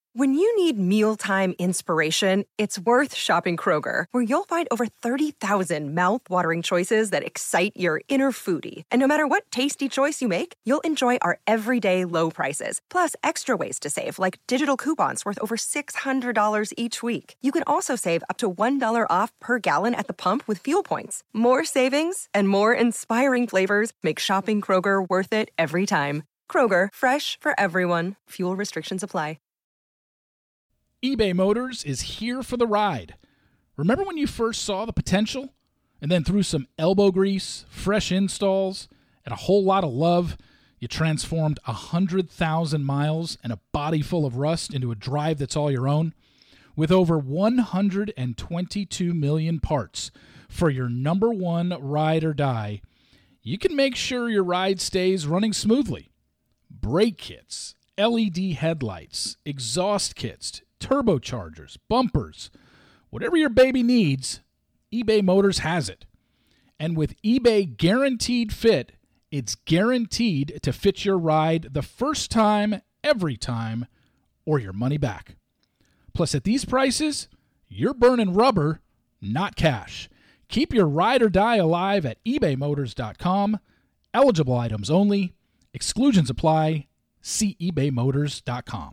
When you need mealtime inspiration, it's worth shopping Kroger, where you'll find over 30,000 mouth-watering choices that excite your inner foodie. And no matter what tasty choice you make, you'll enjoy our everyday low prices, plus extra ways to save, like digital coupons worth over $600 each week. You can also save up to $1 off per gallon at the pump with fuel points. More savings and more inspiring flavors make shopping Kroger worth it every time. Kroger, fresh for everyone. Fuel restrictions apply. eBay Motors is here for the ride. Remember when you first saw the potential? And then through some elbow grease, fresh installs, and a whole lot of love, you transformed 100,000 miles and a body full of rust into a drive that's all your own? With over 122 million parts for your number one ride or die, you can make sure your ride stays running smoothly. Brake kits, LED headlights, exhaust kits, turbochargers, bumpers, whatever your baby needs, eBay Motors has it. And with eBay Guaranteed Fit, it's guaranteed to fit your ride the first time, every time, or your money back. Plus, at these prices, you're burning rubber, not cash. Keep your ride or die alive at ebaymotors.com. Eligible items only. Exclusions apply. See ebaymotors.com.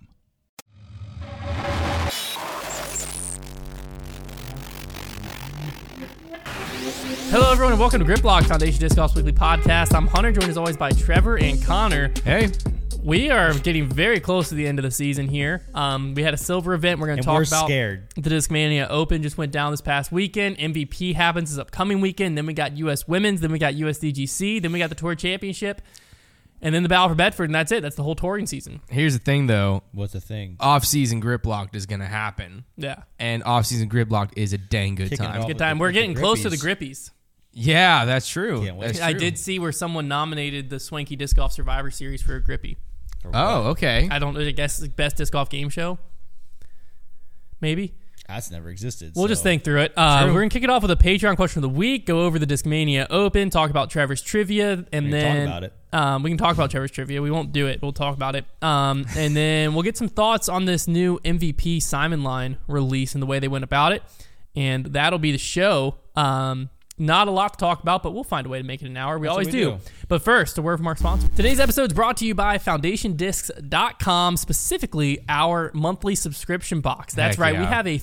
Hello, everyone, and welcome to Grip Lock, Foundation Disc Golf's weekly podcast. I'm Hunter, joined as always by Trevor and Connor. Hey. We are getting very close to the end of the season here. We had a silver event. We're going to talk about scared. The Discmania Open just went down this past weekend. MVP happens this upcoming weekend. Then we got U.S. Women's. Then we got USDGC. Then we got the Tour Championship. And then the Battle for Bedford, and that's it. That's the whole touring season. Here's the thing, though. What's the thing? Off-season Grip Locked is going to happen. Yeah. And off-season Grip Locked is a dang good Kicking it time. off. Good time. We're getting close to the Grippies. Yeah, that's true. Can't wait. That's I true. did see where someone nominated the Swanky Disc Golf Survivor Series for a Grippy. Oh, okay. I guess the best disc golf game show. Maybe. That's never existed. We'll just think through it. We're going to kick it off with a Patreon question of the week, go over the Discmania Open, talk about Trevor's trivia, and then talk about it. We can talk about Trevor's trivia. We won't do it. We'll talk about it. And then we'll get some thoughts on this new MVP Simon line release and the way they went about it. And that'll be the show. Not a lot to talk about, but we'll find a way to make it an hour. We always do. But first, a word from our sponsor. Today's episode is brought to you by FoundationDiscs.com, specifically our monthly subscription box. That's Heck right. yeah. We have a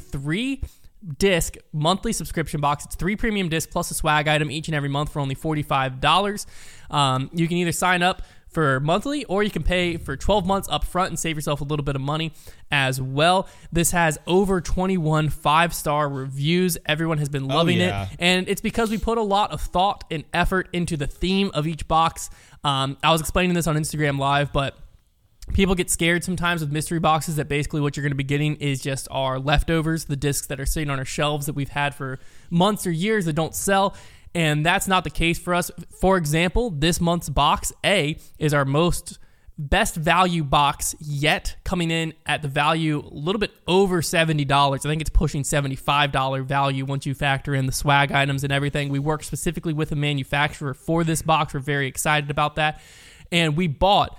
3-disc monthly subscription box. It's 3 premium discs plus a swag item each and every month for only $45. You can either sign up for monthly, or you can pay for 12 months up front and save yourself a little bit of money as well. This has over 21 5-star reviews. Everyone has been loving it, and it's because we put a lot of thought and effort into the theme of each box. I was explaining this on Instagram Live, but people get scared sometimes with mystery boxes that basically what you're going to be getting is just our leftovers, the discs that are sitting on our shelves that we've had for months or years that don't sell. And that's not the case for us. For example, this month's box A is our best value box yet, coming in at the value a little bit over $70. I think it's pushing $75 value once you factor in the swag items and everything. We work specifically with a manufacturer for this box. We're very excited about that. And we bought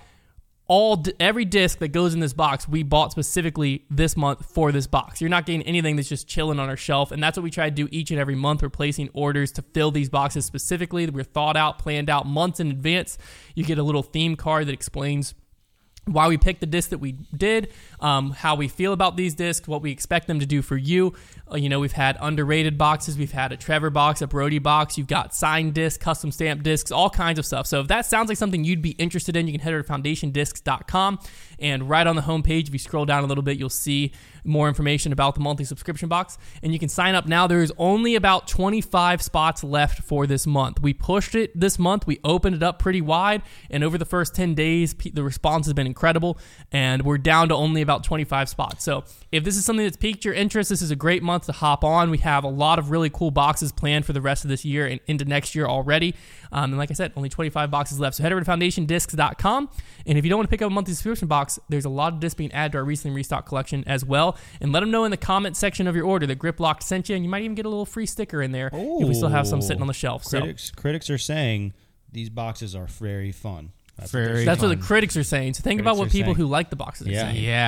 every disc that goes in this box, we bought specifically this month for this box. You're not getting anything that's just chilling on our shelf, and that's what we try to do each and every month. We're placing orders to fill these boxes specifically. We're thought out, planned out months in advance. You get a little theme card that explains why we picked the disc that we did, how we feel about these discs, what we expect them to do for you. We've had underrated boxes. We've had a Trevor box, a Brody box. You've got signed discs, custom stamp discs, all kinds of stuff. So if that sounds like something you'd be interested in, you can head over to FoundationDiscs.com. And right on the homepage, if you scroll down a little bit, you'll see more information about the monthly subscription box. And you can sign up now. There's only about 25 spots left for this month. We pushed it this month. We opened it up pretty wide. And over the first 10 days, the response has been incredible. And we're down to only about 25 spots. So if this is something that's piqued your interest, this is a great month to hop on. We have a lot of really cool boxes planned for the rest of this year and into next year already. And like I said, only 25 boxes left. So head over to FoundationDiscs.com. And if you don't want to pick up a monthly subscription box, there's a lot of discs being added to our recently restocked collection as well. And let them know in the comment section of your order that Grip Locked sent you, and you might even get a little free sticker in there if we still have some sitting on the shelf. Critics are saying these boxes are very fun. That's what the critics are saying. So think about what people who like the boxes are saying. Yeah.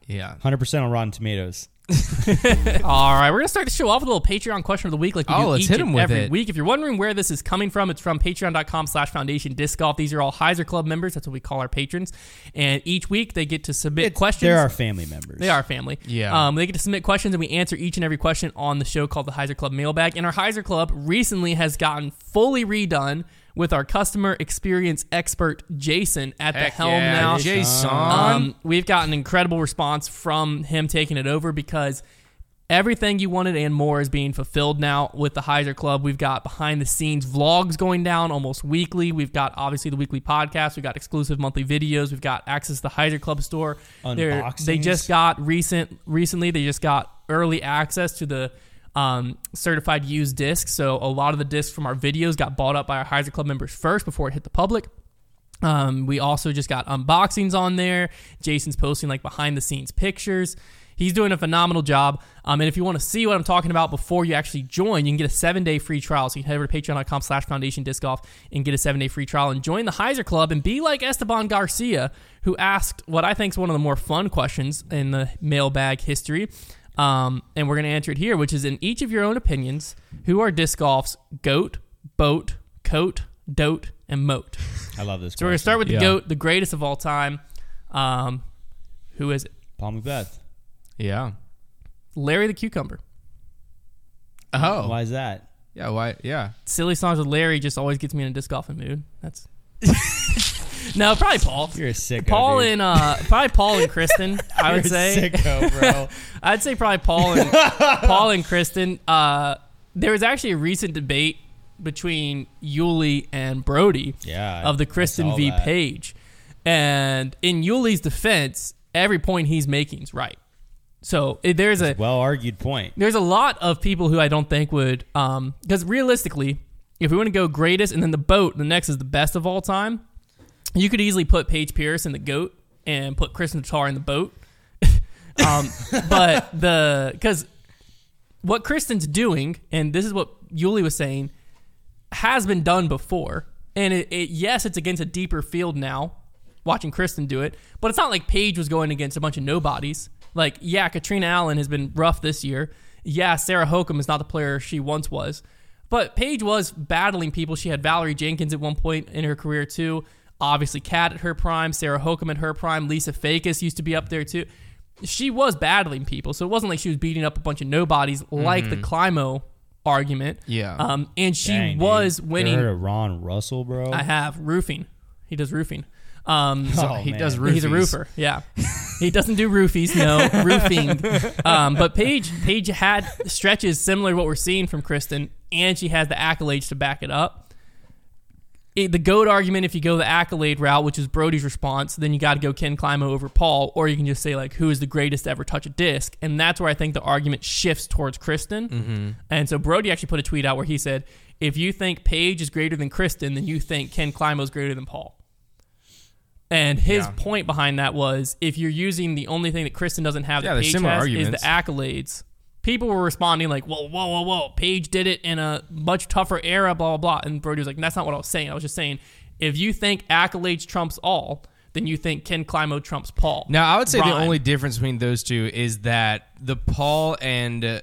Yeah. 100% on Rotten Tomatoes. All right, we're going to start the show off with a little Patreon question of the week like we do let's each hit and 'em with every it. week. If you're wondering where this is coming from, it's from patreon.com/foundation disc golf. These are all Heiser Club members. That's what we call our patrons. And each week they get to submit questions. They're our family members. They are family. Yeah. They get to submit questions, and we answer each and every question on the show called the Heiser Club Mailbag. And our Heiser Club recently has gotten fully redone with our customer experience expert, Jason, at the helm now. Jason. We've gotten incredible response from him taking it over because everything you wanted and more is being fulfilled now with the Heiser Club. We've got behind-the-scenes vlogs going down almost weekly. We've got, obviously, the weekly podcast. We've got exclusive monthly videos. We've got access to the Heiser Club store. Unboxings. They just got recently, they just got early access to the certified used discs. So a lot of the discs from our videos got bought up by our Heiser Club members first before it hit the public. We also just got unboxings on there. Jason's posting like behind-the-scenes pictures. He's doing a phenomenal job. And if you want to see what I'm talking about before you actually join, you can get a 7-day free trial. So you can head over to patreon.com/foundation disc golf and get a 7-day free trial and join the Heiser Club and be like Esteban Garcia, who asked what I think is one of the more fun questions in the mailbag history. And we're going to answer it here, which is in each of your own opinions, who are disc golf's GOAT, BOAT, COAT, DOAT, and MOAT? I love this. So we're going to start with the GOAT, the greatest of all time. Who is it? Paul McBeth. Yeah. Larry the Cucumber. Oh. Why is that? Yeah, why? Yeah. Silly songs with Larry just always gets me in a disc golfing mood. That's no, probably Paul. You're a sicko, Paul dude. and probably Paul and Kristen. I would You're say a sicko, bro. I'd say probably Paul and Kristen. There was actually a recent debate between Yuli and Brody of the Kristen v. that. Page, and in Yuli's defense, every point he's making is right. So there's a well-argued point. There's a lot of people who I don't think would, because realistically, if we want to go greatest and then the BOAT, the next is the best of all time, you could easily put Paige Pierce in the GOAT and put Kristen Tatar in the BOAT. But because what Kristen's doing, and this is what Yuli was saying, has been done before. And yes, it's against a deeper field now, watching Kristen do it, but it's not like Paige was going against a bunch of nobodies. Like, yeah, Katrina Allen has been rough this year. Yeah, Sarah Hokum is not the player she once was. But Paige was battling people. She had Valerie Jenkins at one point in her career, too. Obviously, Kat at her prime. Sarah Hokum at her prime. Lisa Fakis used to be up there, too. She was battling people. So it wasn't like she was beating up a bunch of nobodies like the Climo argument. Yeah. And she Dang, was dude. winning. You heard of Ron Russell, bro? I have. Roofing. He does roofing. He man. does roofies. He's a roofer. Yeah. He doesn't do roofies, no, roofing. But Paige had stretches similar to what we're seeing from Kristen, and she has the accolades to back it up. The GOAT argument, if you go the accolade route, which is Brody's response, then you got to go Ken Climo over Paul, or you can just say, like, who is the greatest to ever touch a disc? And that's where I think the argument shifts towards Kristen. Mm-hmm. And so Brody actually put a tweet out where he said, if you think Paige is greater than Kristen, then you think Ken Climo is greater than Paul. And his point behind that was, if you're using the only thing that Kristen doesn't have that Paige has is the accolades, people were responding like, whoa, Paige did it in a much tougher era, blah, blah, blah. And Brody was like, that's not what I was saying. I was just saying, if you think accolades trumps all, then you think Ken Climo trumps Paul. Now, I would say the only difference between those two is that the Paul and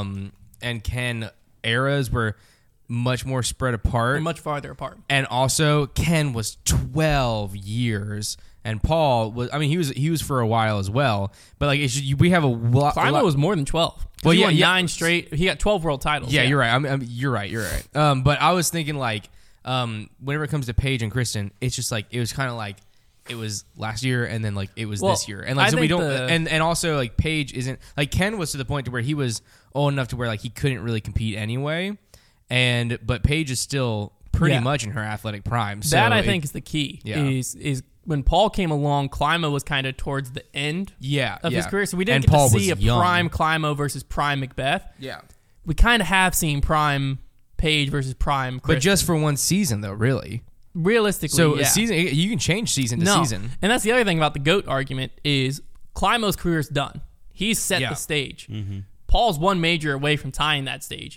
Ken eras were much more spread apart. They're much farther apart. And also, Ken was 12 years, and Paul was. I mean, he was for a while as well. But like, we have a lot. Climo was more than 12. Well, he won 9 straight. He got 12 world titles. Yeah, you're right. You're right. But I was thinking like, whenever it comes to Paige and Kristen, it's just like it was kind of like it was last year, and then like it was this year, and like so we don't. And also like Paige isn't like Ken was to the point to where he was old enough to where like he couldn't really compete anyway. But Paige is still pretty much in her athletic prime. So that I think is the key. Yeah. Is when Paul came along, Climo was kind of towards the end of his career. So we didn't get to see a prime Climo versus prime McBeth. Yeah. We kind of have seen prime Paige versus prime Kristen. But just for one season, though, really. Realistically, so a season, you can change season to season. And that's the other thing about the GOAT argument is Climo's career is done. He's set the stage. Mm-hmm. Paul's one major away from tying that stage.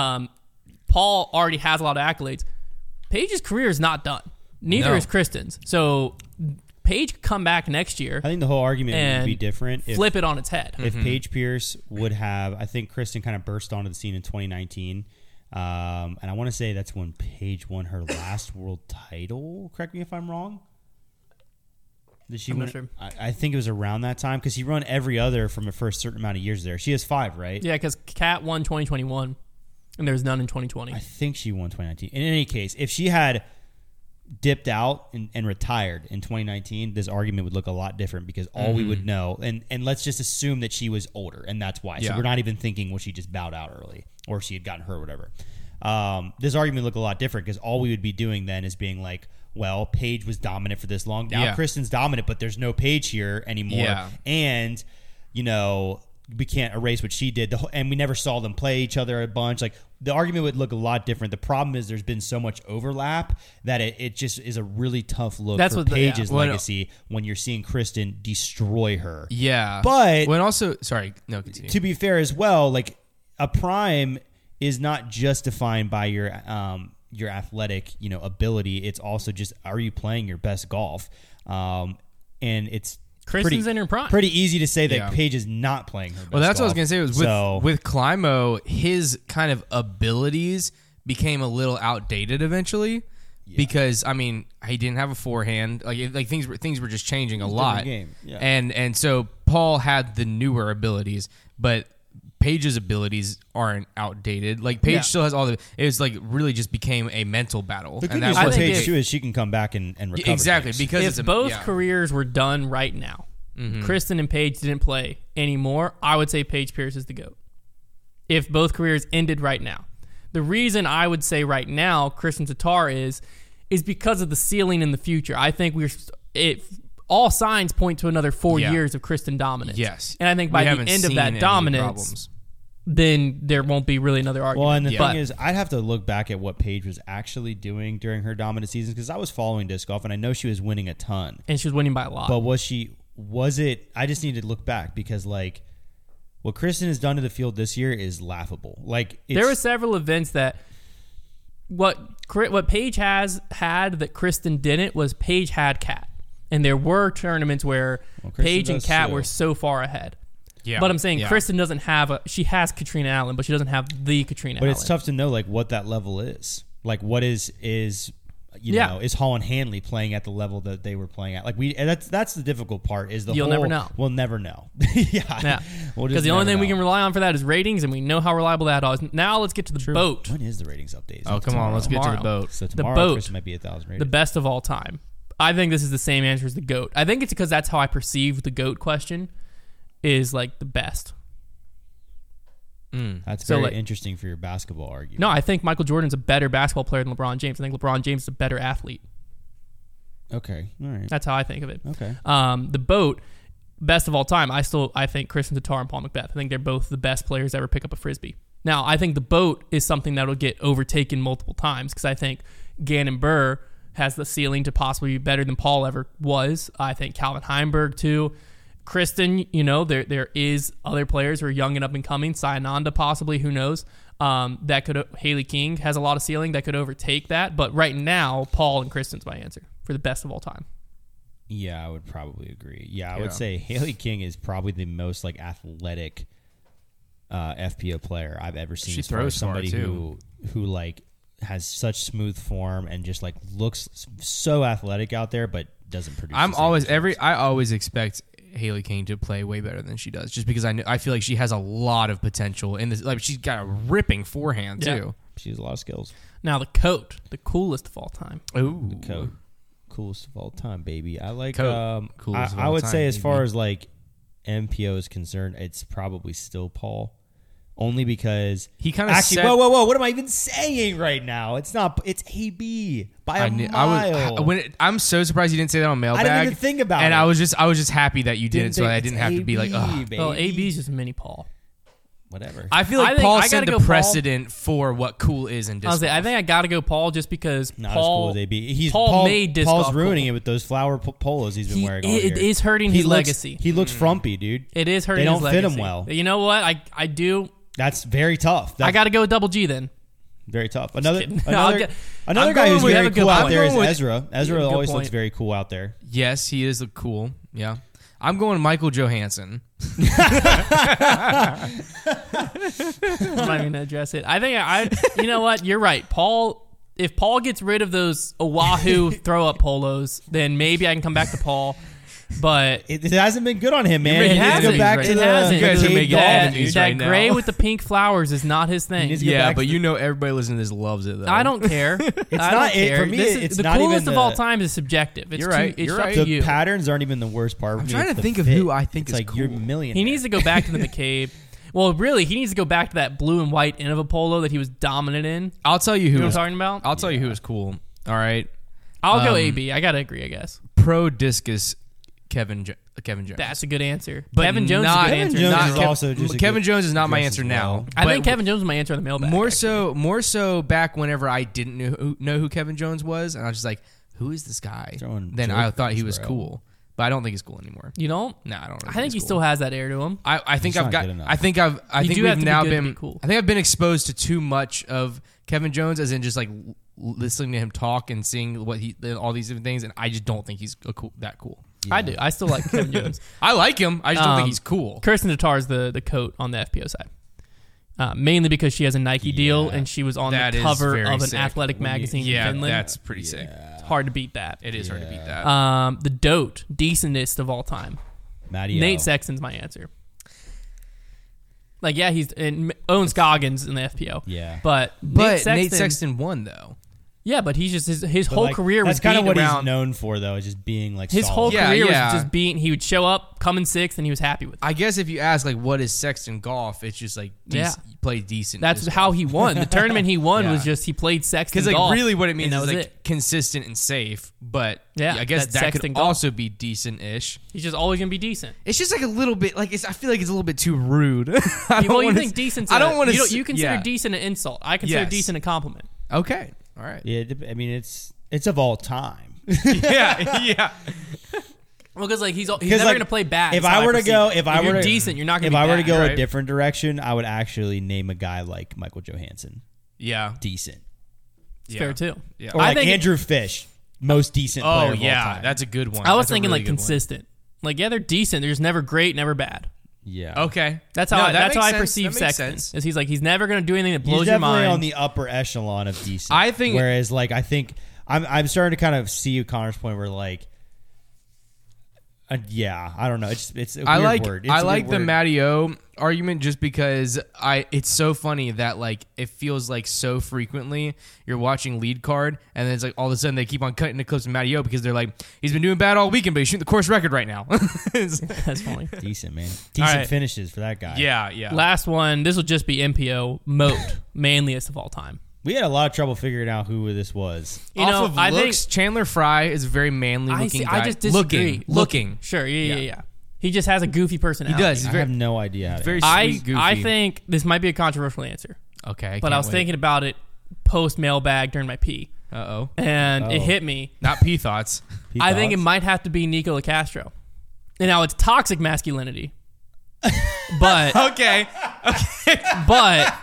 Paul already has a lot of accolades. Paige's career is not done. Neither is Kristen's. So Paige could come back next year. I think the whole argument would be different. Flip it on its head. If Paige Pierce would have, I think Kristen kind of burst onto the scene in 2019. And I want to say that's when Paige won her last world title. Correct me if I'm wrong. I'm not sure. I think it was around that time because he run every other from a first certain amount of years there. She has 5, right? Yeah, because Kat won 2021, and there's none in 2020. I think she won 2019. In any case, if she had dipped out and retired in 2019, this argument would look a lot different because all we would know, and let's just assume that she was older, and that's why. So we're not even thinking, well, she just bowed out early or she had gotten hurt or whatever. This argument would look a lot different because all we would be doing then is being like, well, Paige was dominant for this long. Now Kristen's dominant, but there's no Paige here anymore. Yeah. And, we can't erase what she did. And we never saw them play each other a bunch. Like, the argument would look a lot different. The problem is there's been so much overlap that it just is a really tough look for Paige's legacy when you're seeing Kristen destroy her. Yeah. But when also, continue. To be fair as well, like, a prime is not just defined by your athletic, ability. It's also just, are you playing your best golf? And it's Kristen's in her prime. Pretty easy to say that Paige is not playing her best Well, that's golf. what I was going to say. With Climo, his kind of abilities became a little outdated eventually because, he didn't have a forehand. Like things were just changing a lot. Game. Yeah. And so Paul had the newer abilities, but Paige's abilities aren't outdated. Like, Paige still has all the... It was like really just became a mental battle. The good news with Paige too is she can come back and recover. Exactly, things. because if both careers were done right now, Kristen and Paige didn't play anymore, I would say Paige Pierce is the GOAT. If both careers ended right now. The reason I would say right now Kristen Tatar is because of the ceiling in the future. I think all signs point to another 4 years of Kristen dominance. Yes. And I think by the end of that dominance, then there won't be really another argument. Well, and the thing is, I'd have to look back at what Paige was actually doing during her dominant seasons because I was following disc golf and I know she was winning a ton. And she was winning by a lot. But was it, I just need to look back because, like, what Kristen has done to the field this year is laughable. Like, there were several events that what Paige has had that Kristen didn't was Paige had Kat. And there were tournaments where Paige and Kat were so far ahead. Yeah, but I'm saying Kristen doesn't have she has Katrina Allen, but she doesn't have the Katrina Allen. But it's tough to know, like, what that level is. Like, what is is Holland Hanley playing at the level that they were playing at? Like, that's the difficult part is you'll never know. We'll never know. Because the only thing we can rely on for that is ratings, and we know how reliable that is. Now let's get to the boat. When is the ratings update? Oh, come on, let's get to the boat. So tomorrow, Kristen might be 1,000 rated. The best of all time. I think this is the same answer as the GOAT. I think it's because that's how I perceive the GOAT question is, like, the best. That's very interesting for your basketball argument. No, I think Michael Jordan's a better basketball player than LeBron James. I think LeBron James is a better athlete. Okay, all right. That's how I think of it. Okay. The boat, best of all time. I think Kristen Tatar and Paul McBeth. I think they're both the best players to ever pick up a Frisbee. Now, I think the boat is something that will get overtaken multiple times because I think Gannon Buhr has the ceiling to possibly be better than Paul ever was. I think Calvin Heimberg too. Kristen, there is other players who are young and up and coming. Sayananda possibly, who knows? Haley King has a lot of ceiling that could overtake that. But right now, Paul and Kristen's my answer for the best of all time. Yeah, I would probably agree. Yeah, I would say Haley King is probably the most, like, athletic FPO player I've ever seen. She throws somebody who like has such smooth form and just, like, looks so athletic out there, but doesn't produce. I always expect Haley King to play way better than she does, just because I feel like she has a lot of potential in this. Like, she's got a ripping forehand too. She has a lot of skills. Now the coat, the coolest of all time. Ooh, the coat, coolest of all time, baby. I like. Coolest I would say, as far as, like, MPO is concerned, it's probably still Paul. Only because he kind of actually. Whoa! What am I even saying right now? It's not. It's AB by a mile. I'm so surprised you didn't say that on Mailbag. I didn't even think about it. And I was just happy that you did it, so I didn't have to be like, oh. Well, AB is just mini Paul. Whatever. I feel like Paul set the precedent for what cool is in disc golf. I think I got to go Paul just because not Paul. As cool as AB. Paul made disc golf. Paul's ruining it with those flower polos he's been wearing all year. It is hurting his legacy. He looks frumpy, dude. It is hurting his legacy. They don't fit him well. You know what? I do. That's very tough. I got to go with Double G then. Very tough. Another kidding. guy who's very cool out there is Ezra. Ezra always looks very cool out there. Yes, he is cool. Yeah. I'm going Michael Johansson. I'm not even gonna address it. I think you know what? You're right. If Paul gets rid of those Oahu throw up polos, then maybe I can come back to Paul. But it hasn't been good on him, man. It He needs to go back to You guys are making enemies that right now. gray with the pink flowers is not his thing. Yeah, but everybody listening to this loves it, though. I don't care. It's not for me. It's the not coolest even of all time is subjective. It's You're right. It's You're up right. to the you. patterns aren't even the worst part. I'm trying to think of who I think it's is like you're a cool. millionaire. He needs to go back to the McCabe. Well, really, he needs to go back to that blue and white Innova polo that he was dominant in. I'll tell you who You know was, what I'm talking about? I'll tell you who is cool. All right. I'll go AB. I gotta agree, I guess. Pro discus Kevin Jones. That's a good answer. But Kevin Jones is a not- good answer. Jones Not is Kev- also just a Kevin good Jones is not my dress answer as now. well. I But think Kevin Jones was my answer on the mailbag. more so back whenever I didn't know who Kevin Jones was, and I was just like, who is this guy? Throwing Then I thought he jokers, was bro. cool, but I don't think he's cool anymore. You don't? No, I don't. Really I think he he's still cool. has that air to him. I think He's I've not got. good enough. I think You we've do have to be now good to been. be cool. I think I've been exposed to too much of Kevin Jones, as in just like listening to him talk and seeing what all these different things, and I just don't think he's that cool. I do. I still like Kevin Jones. I like him. I just don't think he's cool. Kirsten Tatar's the coat on the FPO side. Mainly because she has a Nike deal and she was on That the is cover very of an sick. athletic magazine Yeah, in Finland. that's pretty sick. It's hard to beat that. It is hard to beat that. The dote, decentest of all time. Matty Nate Sexton's my answer. Like, yeah, he's owns Goggins in the FPO. Yeah. But Nate Sexton won though. Yeah, but he's just his But, whole like, career was that's kind of being what around. he's known for, though, is just being like His whole solid. Yeah, career yeah. was just being. He would show up, come in sixth, and he was happy with it. I guess if you ask like what is Sexton golf, it's just like play decent. That's disc how golf. he won. The tournament he won Yeah. was just he played Sexton Because like golf, really what it means and is that like was it. consistent and safe. But Yeah, I guess that's that Sexton could golf. also be decent-ish. He's just always gonna be decent. It's just like a little bit like I feel like it's a little bit too rude. Well, you think decent? I don't want to. You consider decent an insult. I consider decent a compliment. Okay. All right. Yeah, I mean, it's of all time. yeah. Well, because like he's never gonna play bad. If is how I were to perceive go, it. if I were you're to decent, you're not gonna. If be I were to bad. go Right. a different direction, I would actually name a guy like Michael Johansson. Yeah. Decent. it's fair too. Yeah. Or I like think Andrew Fish, most decent player Oh of all yeah, time. that's a good one. I was That's a thinking really like good one. consistent. Like yeah, they're decent. They're just never great, never bad. Yeah. Okay. That's how No, I, that that's how makes I sense. perceive That makes Sexton. sense. Is he's like he's never gonna do anything that blows He's your definitely mind. on the upper echelon of decent. I think- Whereas, like, I think I'm starting to kind of see Connor's point where, like, yeah, I don't know. It's a weird I like word. It's I a like weird the word. Matty O argument just because it's so funny that like it feels like so frequently you're watching lead card and then it's like all of a sudden they keep on cutting the clips of Matty O because they're like he's been doing bad all weekend but he's shooting the course record right now. That's funny. Decent, man. Decent right. finishes for that guy. yeah. Last one. This will just be MPO Moat, manliest of all time. We had a lot of trouble figuring out who this was. You Off know, of I looks, think Chandler Fry is a very manly I looking see. guy. I just disagree. Looking. Sure. Yeah. Yeah. He just has a goofy He personality. does. He's I very, have no idea. How to very answer. sweet, goofy. I think this might be a controversial answer, Okay. but I was thinking about it post mailbag during my pee, Uh-oh. and it Oh. hit me. Not pee thoughts. Pete I think it Dodds? might have to be Nico Castro. And now it's toxic masculinity. But Okay. but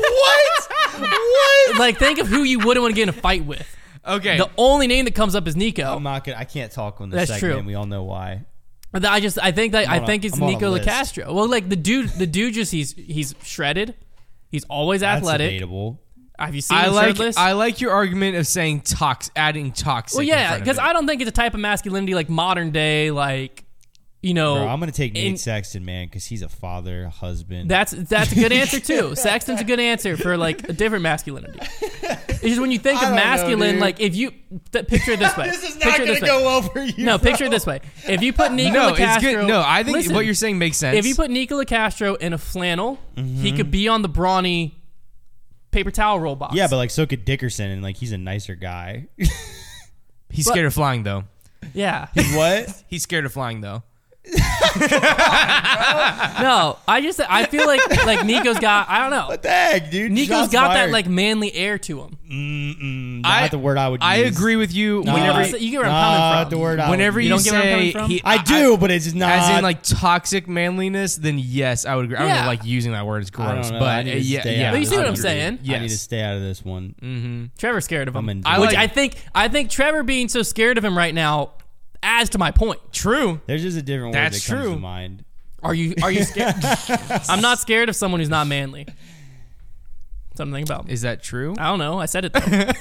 What? like think of who you wouldn't want to get in a fight with. Okay. The only name that comes up is Nico. I'm not gonna. I can't talk on this That's segment. true. We all know why. But I think it's I'm on a Nico list. Castro. Well, like the dude just he's shredded. He's always That's athletic. debatable. Have you seen him shirtless? I like your argument of saying adding toxic. Well, in yeah, front of because it. I don't think it's a type of masculinity like modern day, like you know. Bro, I'm gonna take Nate in- Sexton, man, because he's a father, a husband. That's a good answer too. Sexton's a good answer for like a different masculinity. It's just when you think I of don't know, masculine, dude. like if you picture it this way. this is not Picture it gonna this way. go well for you. No, bro. picture it this way. If you put Nico No, it's Castro, good. No, I think listen, what you're saying makes sense. If you put Nicola Castro in a flannel, he could be on the brawny paper towel roll box. Yeah, but like so could Dickerson, and like he's a nicer guy. he's scared of flying though. yeah. what? He's scared of flying though. No, I feel like Nico's got, I don't know. What the heck, dude? Nico's got that like manly air to him. Not the word I would use. I agree with you. No, Whenever you get where I'm coming from. The word whenever You you don't get where I'm say coming from? I do, but it's not. as in like toxic manliness, then yes, I would agree. I don't Yeah. know, like using that word is I don't gross, know. I but need to yeah, stay yeah. out But you of see what this I'm one. saying? I need to Yes. stay out of this one. Trevor's scared of him. I Which like- I think Trevor being so scared of him right now adds to my point. True. There's just a different word That's that comes true. to mind. Are you scared? I'm not scared of someone who's not manly. Something about. Is that true? I don't know. I said it though.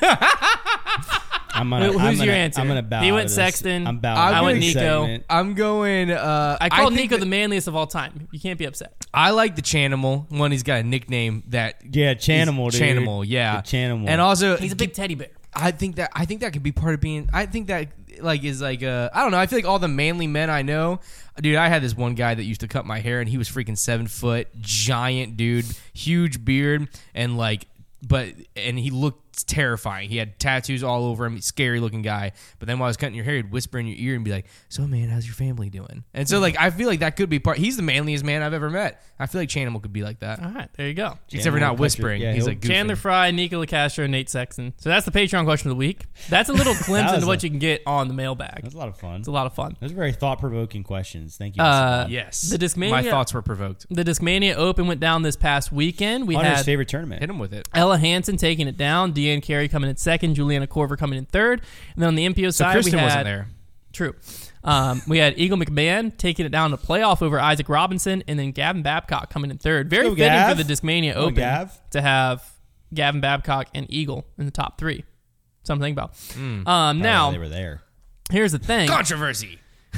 Who's your answer? I'm gonna bow. He out went of this. Sexton. I'm bowing. I out of went this Nico. segment. I'm going. I called think Nico the that- manliest of all time. You can't be upset. I like the Chanimal. One, he's got a nickname that. Yeah, Chanimal, dude. Chanimal, yeah. The Chanimal. And also, He's a big teddy bear. I think that could be part of being. I think that like is like I don't know. I feel like all the manly men I know, dude. I had this one guy that used to cut my hair, and he was freaking 7 foot, giant dude, huge beard, and and he looked terrifying. He had tattoos all over him, scary looking guy. But then while I was cutting your hair, he'd whisper in your ear and be like, "So man, how's your family doing?" And so like I feel like that could be part. He's the manliest man I've ever met. I feel like Chanimal could be like that. All right, there you go. Except for not whispering. Yeah, He's he'll- like goofing. Chandler Fry, Nico LaCastro, Nate Sexton. So that's the Patreon question of the week. That's a little glimpse That was into what you can get on the mailbag. That's a lot of fun. It's a lot of fun. Those are very thought-provoking questions. Thank you. Yes, The Discmania- My thoughts were provoked. The Discmania Open went down this past weekend. We Hunter's had favorite tournament. Hit him with it. Ella Hansen taking it down, Deanne Carey coming in second, Juliana Korver coming in third. And then on the MPO So side, Kristen we had wasn't there. True. We had Eagle McMahon taking it down to playoff over Isaac Robinson, and then Gavin Babcock coming in third. Very Go, fitting Gav. for the Discmania Go, Open Gav. to have Gavin Babcock and Eagle in the top three. Something about. Now, they were there. here's the thing. Controversy.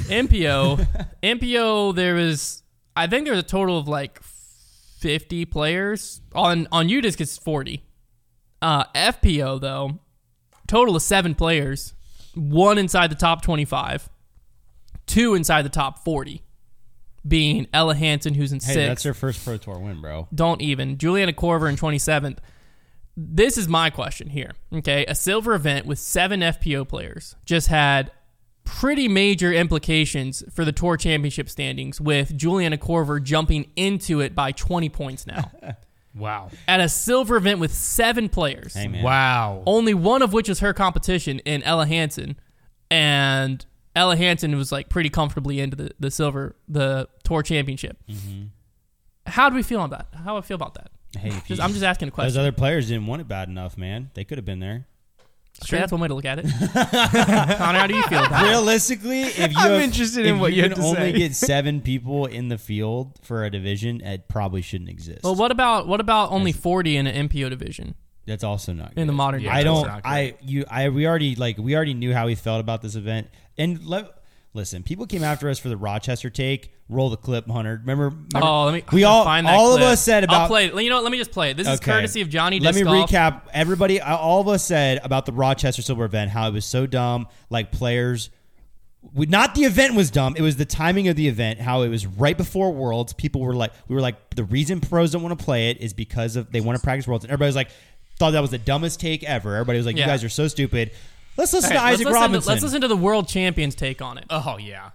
MPO, there was, I think there was a total of like 50 players. On UDisc, it's 40. FPO, though, total of 7 players. 1 inside the top 25. 2 inside the top 40. Being Ella Hansen, who's in 6th. Hey, that's her first Pro Tour win, bro. Don't even. Juliana Korver in 27th. This is my question here. Okay, a silver event with 7 FPO players just had pretty major implications for the Tour Championship standings, with Juliana Korver jumping into it by 20 points now. Wow. At a silver event with 7 players. Hey, man. Wow. Only one of which is her competition in Ella Hansen. And Ella Hansen was like pretty comfortably into the Tour Championship. Mm-hmm. How do we feel about that? How do I feel about that? Hey, I'm just asking a question. Those other players didn't want it bad enough, man. They could have been there. Okay, that's one way to look at it. Connor, how do you feel about it? Realistically, if you I'm interested in what you can have to only say. get 7 people in the field for a division, it probably shouldn't exist. Well, what about only 40 in an MPO division That's also not good. in the modern Yeah, day? I don't. that's not We already knew how we felt about this event. And listen, people came after us for the Rochester take. Roll the clip, Hunter. Remember? Oh, let me. We I'm all, gonna find that all of clip. us said about. I'll play it. You know what? Let me just play it. This is Okay. courtesy of Johnny Let me Disc Golf. recap. Everybody, all of us said about the Rochester Silver event how it was so dumb. Like players, not the event was dumb. It was the timing of the event. How it was right before Worlds. People were like, the reason pros don't want to play it is because they want to practice Worlds. And everybody was like, thought that was the dumbest take ever. Everybody was like, Yeah. you guys are so stupid. Let's listen All to right, Isaac Robinson. Let's listen to the world champions take on it. Oh, yeah.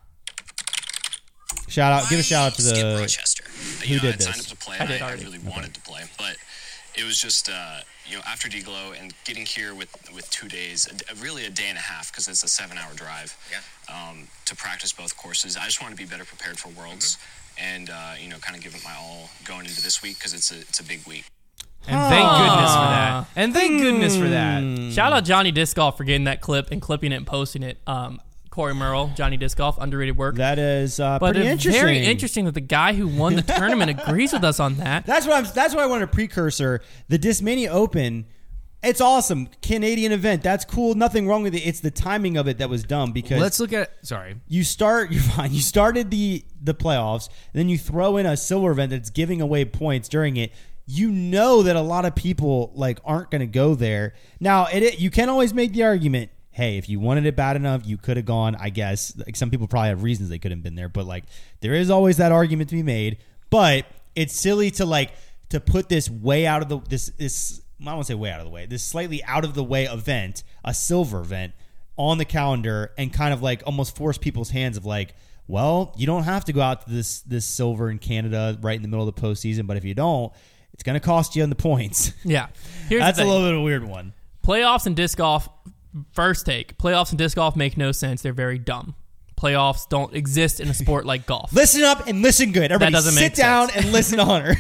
Shout out! Give a shout out to Skip the Rochester. who did I'd signed this? up to play. I And did I already. really wanted to play, but it was just after D-Glow and getting here with 2 days, really a day and a half because it's a 7-hour drive. To practice both courses. I just wanted to be better prepared for Worlds, and kind of give it my all going into this week because it's a big week. And thank goodness for that. And thank goodness for that. Shout out Johnny Disc Golf for getting that clip and clipping it and posting it. Corey Merle, Johnny Disc Golf, underrated work. That is but pretty it's interesting. very interesting that the guy who won the tournament agrees with us on that. That's why I wanted a precursor. The Discmania Open, it's awesome. Canadian event. That's cool. Nothing wrong with it. It's the timing of it that was dumb because Let's look at. Sorry. you're fine. You started the playoffs, then you throw in a silver event that's giving away points during it. You know that a lot of people aren't going to go there. Now, you can always make the argument, hey, if you wanted it bad enough, you could have gone, I guess. Some people probably have reasons they couldn't have been there, but there is always that argument to be made. But it's silly to put this way out of this I don't want to say way out of the way, this slightly out of the way event, a silver event, on the calendar and kind of almost force people's hands of well, you don't have to go out to this silver in Canada right in the middle of the postseason, but if you don't, it's going to cost you in the points. Yeah. That's a little bit of a weird one. Playoffs and disc golf, first take. Playoffs and disc golf make no sense. They're very dumb. Playoffs don't exist in a sport like golf. Listen up and listen good. Everybody sit down and listen to Hunter.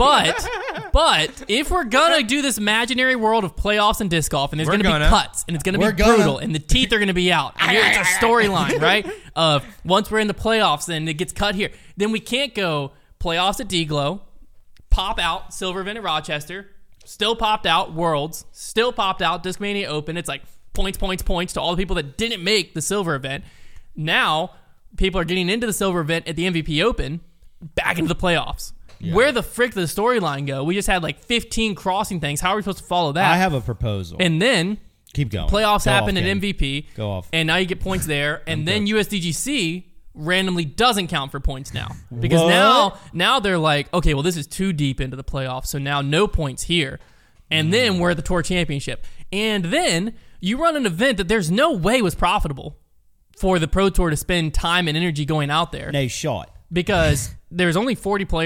But if we're going to do this imaginary world of playoffs and disc golf, and there's going to be cuts, and it's going to be brutal, and the teeth are going to be out, and it's a storyline, right? Of once we're in the playoffs, then it gets cut here. Then we can't go playoffs at D-Glow, pop out, silver event at Rochester, still popped out, Worlds, still popped out, Discmania Open. It's like points to all the people that didn't make the silver event. Now, people are getting into the silver event at the MVP Open, back into the playoffs. Yeah. Where the frick did the storyline go? We just had like 15 crossing things. How are we supposed to follow that? I have a proposal. And then keep going. Playoffs happen at MVP. Go off. And now you get points there. And then USDGC randomly doesn't count for points now. Because now they're like, okay, well, this is too deep into the playoffs. So now no points here. And then we're at the Tour Championship. And then you run an event that there's no way was profitable for the Pro Tour to spend time and energy going out there. No shot. Because there's only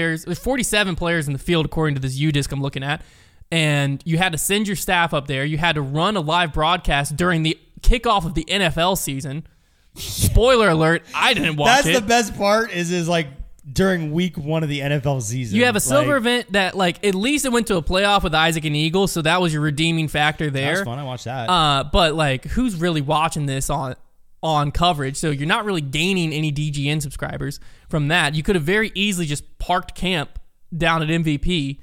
47 players in the field according to this UDisc I'm looking at. And you had to send your staff up there. You had to run a live broadcast during the kickoff of the NFL season. Spoiler alert, I didn't watch it. That's the best part is like during week 1 of the NFL season. You have a silver event that like at least it went to a playoff with Isaac and Eagle, so that was your redeeming factor there. That was fun. I watched that. But like who's really watching this on coverage, so you're not really gaining any DGN subscribers from that. You could have very easily just parked camp down at MVP.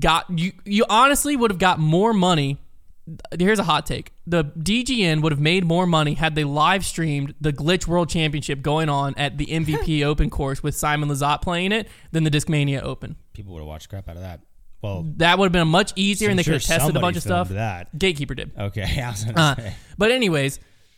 You honestly would have got more money. Here's a hot take. The DGN would have made more money had they live streamed the Glitch World Championship going on at the MVP Open course with Simon Lizotte playing it than the Discmania Open. People would have watched crap out of that. Well, that would have been much easier, and they could have tested a bunch of stuff. That. Gatekeeper did. Okay, I was gonna say. But anyways,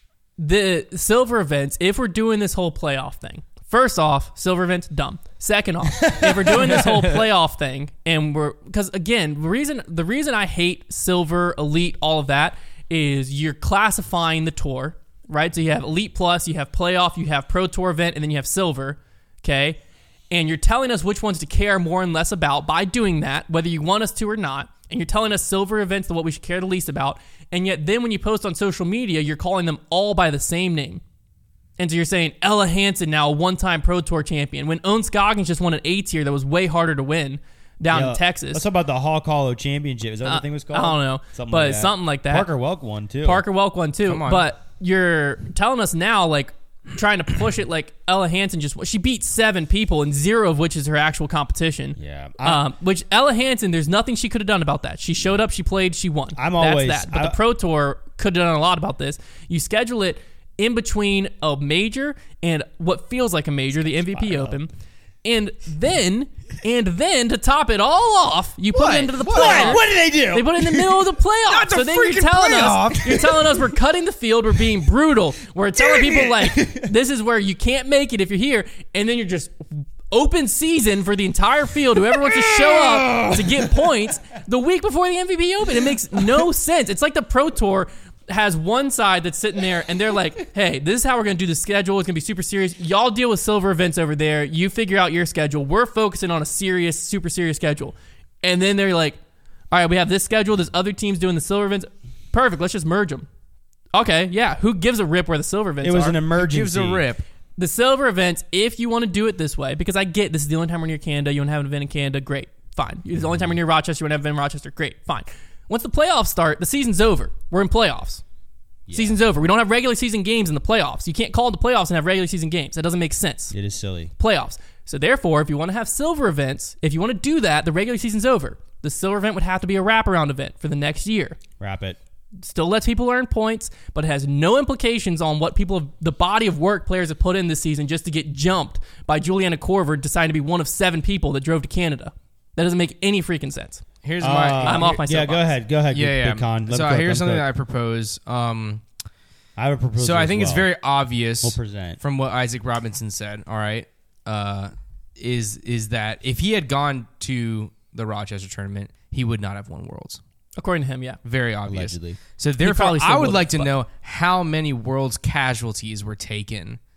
the silver events, if we're doing this whole playoff thing, first off, silver events, dumb. Second off, if we're doing this whole playoff thing, and because again, the reason I hate silver, elite, all of that is you're classifying the tour, right? So you have elite plus, you have playoff, you have pro tour event, and then you have silver, okay? And you're telling us which ones to care more and less about by doing that, whether you want us to or not. And you're telling us silver events are what we should care the least about. And yet then when you post on social media, you're calling them all by the same name. And so you're saying Ella Hansen, now a one-time Pro Tour champion, when Owen Scoggins just won an A-tier that was way harder to win down in Texas. Let's talk about the Hawk Hollow Championship. Is that what the thing was called? I don't know. Something like that. Parker Welk won, too. Come on. But you're telling us now, like, trying to push it like Ella Hansen she beat 7 people and 0 of which is her actual competition. Yeah. Which Ella Hansen, there's nothing she could have done about that. She showed up, she played, she won. That's that. But the Pro Tour could have done a lot about this. You schedule it in between a major and what feels like a major, the MVP Open. And then to top it all off, you put it into the playoffs. What did they do? They put it in the middle of the playoffs. So then you're telling us we're cutting the field, we're being brutal. We're telling people like this is where you can't make it if you're here, and then you're just open season for the entire field. Whoever wants to show up to get points the week before the MVP Open. It makes no sense. It's like the Pro Tour has one side that's sitting there and they're like, hey, this is how we're going to do the schedule. It's going to be super serious. Y'all deal with silver events over there. You figure out your schedule. We're focusing on a serious, super serious schedule. And then they're like, all right, we have this schedule. There's other teams doing the silver events. Perfect. Let's just merge them. Okay, yeah. Who gives a rip where the silver events are? It was an emergency. Who gives a rip? The silver events, if you want to do it this way, because I get this is the only time we're near Canada. You want to have an event in Canada. Great. Fine. It's the only time we're near Rochester. You want to have an event in Rochester. Great. Fine. Once the playoffs start, the season's over. We're in playoffs. Yeah. Season's over. We don't have regular season games in the playoffs. You can't call the playoffs and have regular season games. That doesn't make sense. It is silly. Playoffs. So therefore, if you want to have silver events, if you want to do that, the regular season's over. The silver event would have to be a wraparound event for the next year. Wrap it. Still lets people earn points, but it has no implications on what the body of work players have put in this season just to get jumped by Juliana Korver deciding to be one of 7 people that drove to Canada. That doesn't make any freaking sense. Here's I'm off my soapbox. Go ahead. Big Con. So here's something that I propose. I have a proposal. So I think it's very obvious We'll present. from what Isaac Robinson said, all right, is that if he had gone to the Rochester tournament, he would not have won Worlds. According to him, yeah. Very obvious. Allegedly. So therefore, I would like to know how many Worlds casualties were taken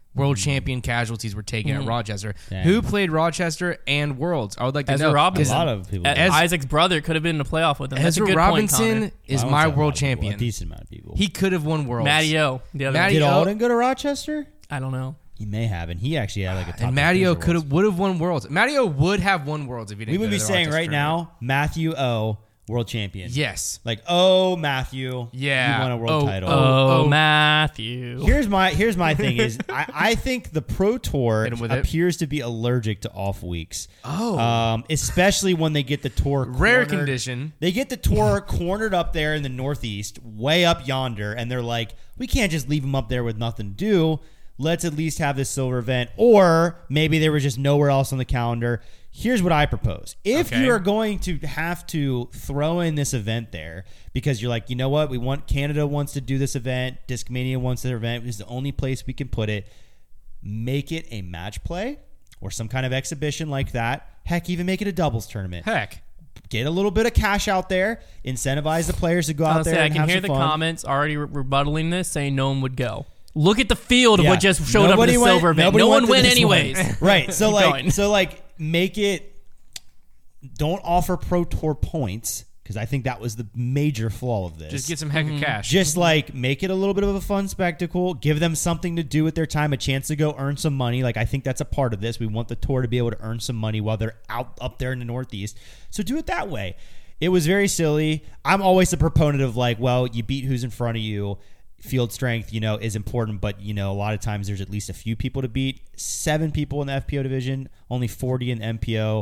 world champion casualties were taken at Rochester. Dang. Who played Rochester and Worlds? I would like to Ezra know. Robinson. A lot of people. Isaac's brother could have been in the playoff with him. That's a Ezra good Robinson point, is Well, my I won't say a world lot of people, champion. A decent amount of people. He could have won Worlds. Matty O, the other Matty Did one. O- Alden go to Rochester? I don't know. He may have, and he actually had like a top. And Matty-O 10 Worlds. would have won Worlds. Matty-O would have won Worlds if he didn't. We go would to be the saying Rochester right tournament. now, Matthew O, world champion. Yes. Like, oh, Matthew. Yeah. You won a world title. Oh, Matthew. Here's my thing is I think the Pro Tour Hit him with it. appears to be allergic to off weeks. Oh. Especially when they get the tour Rare cornered. condition. They get the tour cornered up there in the Northeast, way up yonder, and they're like, we can't just leave them up there with nothing to do. Let's at least have this silver event. Or maybe there was just nowhere else on the calendar. Here's what I propose. If Okay. you are going to have to throw in this event there because you're like, you know what, Canada wants to do this event, Discmania wants their event, this is the only place we can put it, make it a match play or some kind of exhibition like that. Heck, even make it a doubles tournament. Heck. Get a little bit of cash out there, incentivize the players to go out there I and can have hear some the fun. comments already rebuttaling this, saying no one would go. Look at the field of Yeah. what just showed up in Nobody the went- silver event. nobody No one to went this one. anyways. Right. So Keep like going. make it, don't offer Pro Tour points because I think that was the major flaw of this. Just get some heck of cash. Just like make it a little bit of a fun spectacle, give them something to do with their time, a chance to go earn some money. Like I think that's a part of this. We want the tour to be able to earn some money while they're out up there in the Northeast. So do it that way. It was very silly. I'm always a proponent of like, well, you beat who's in front of you. Field strength, is important, but a lot of times there's at least a few people to beat. 7 people in the FPO division, only 40 in the MPO.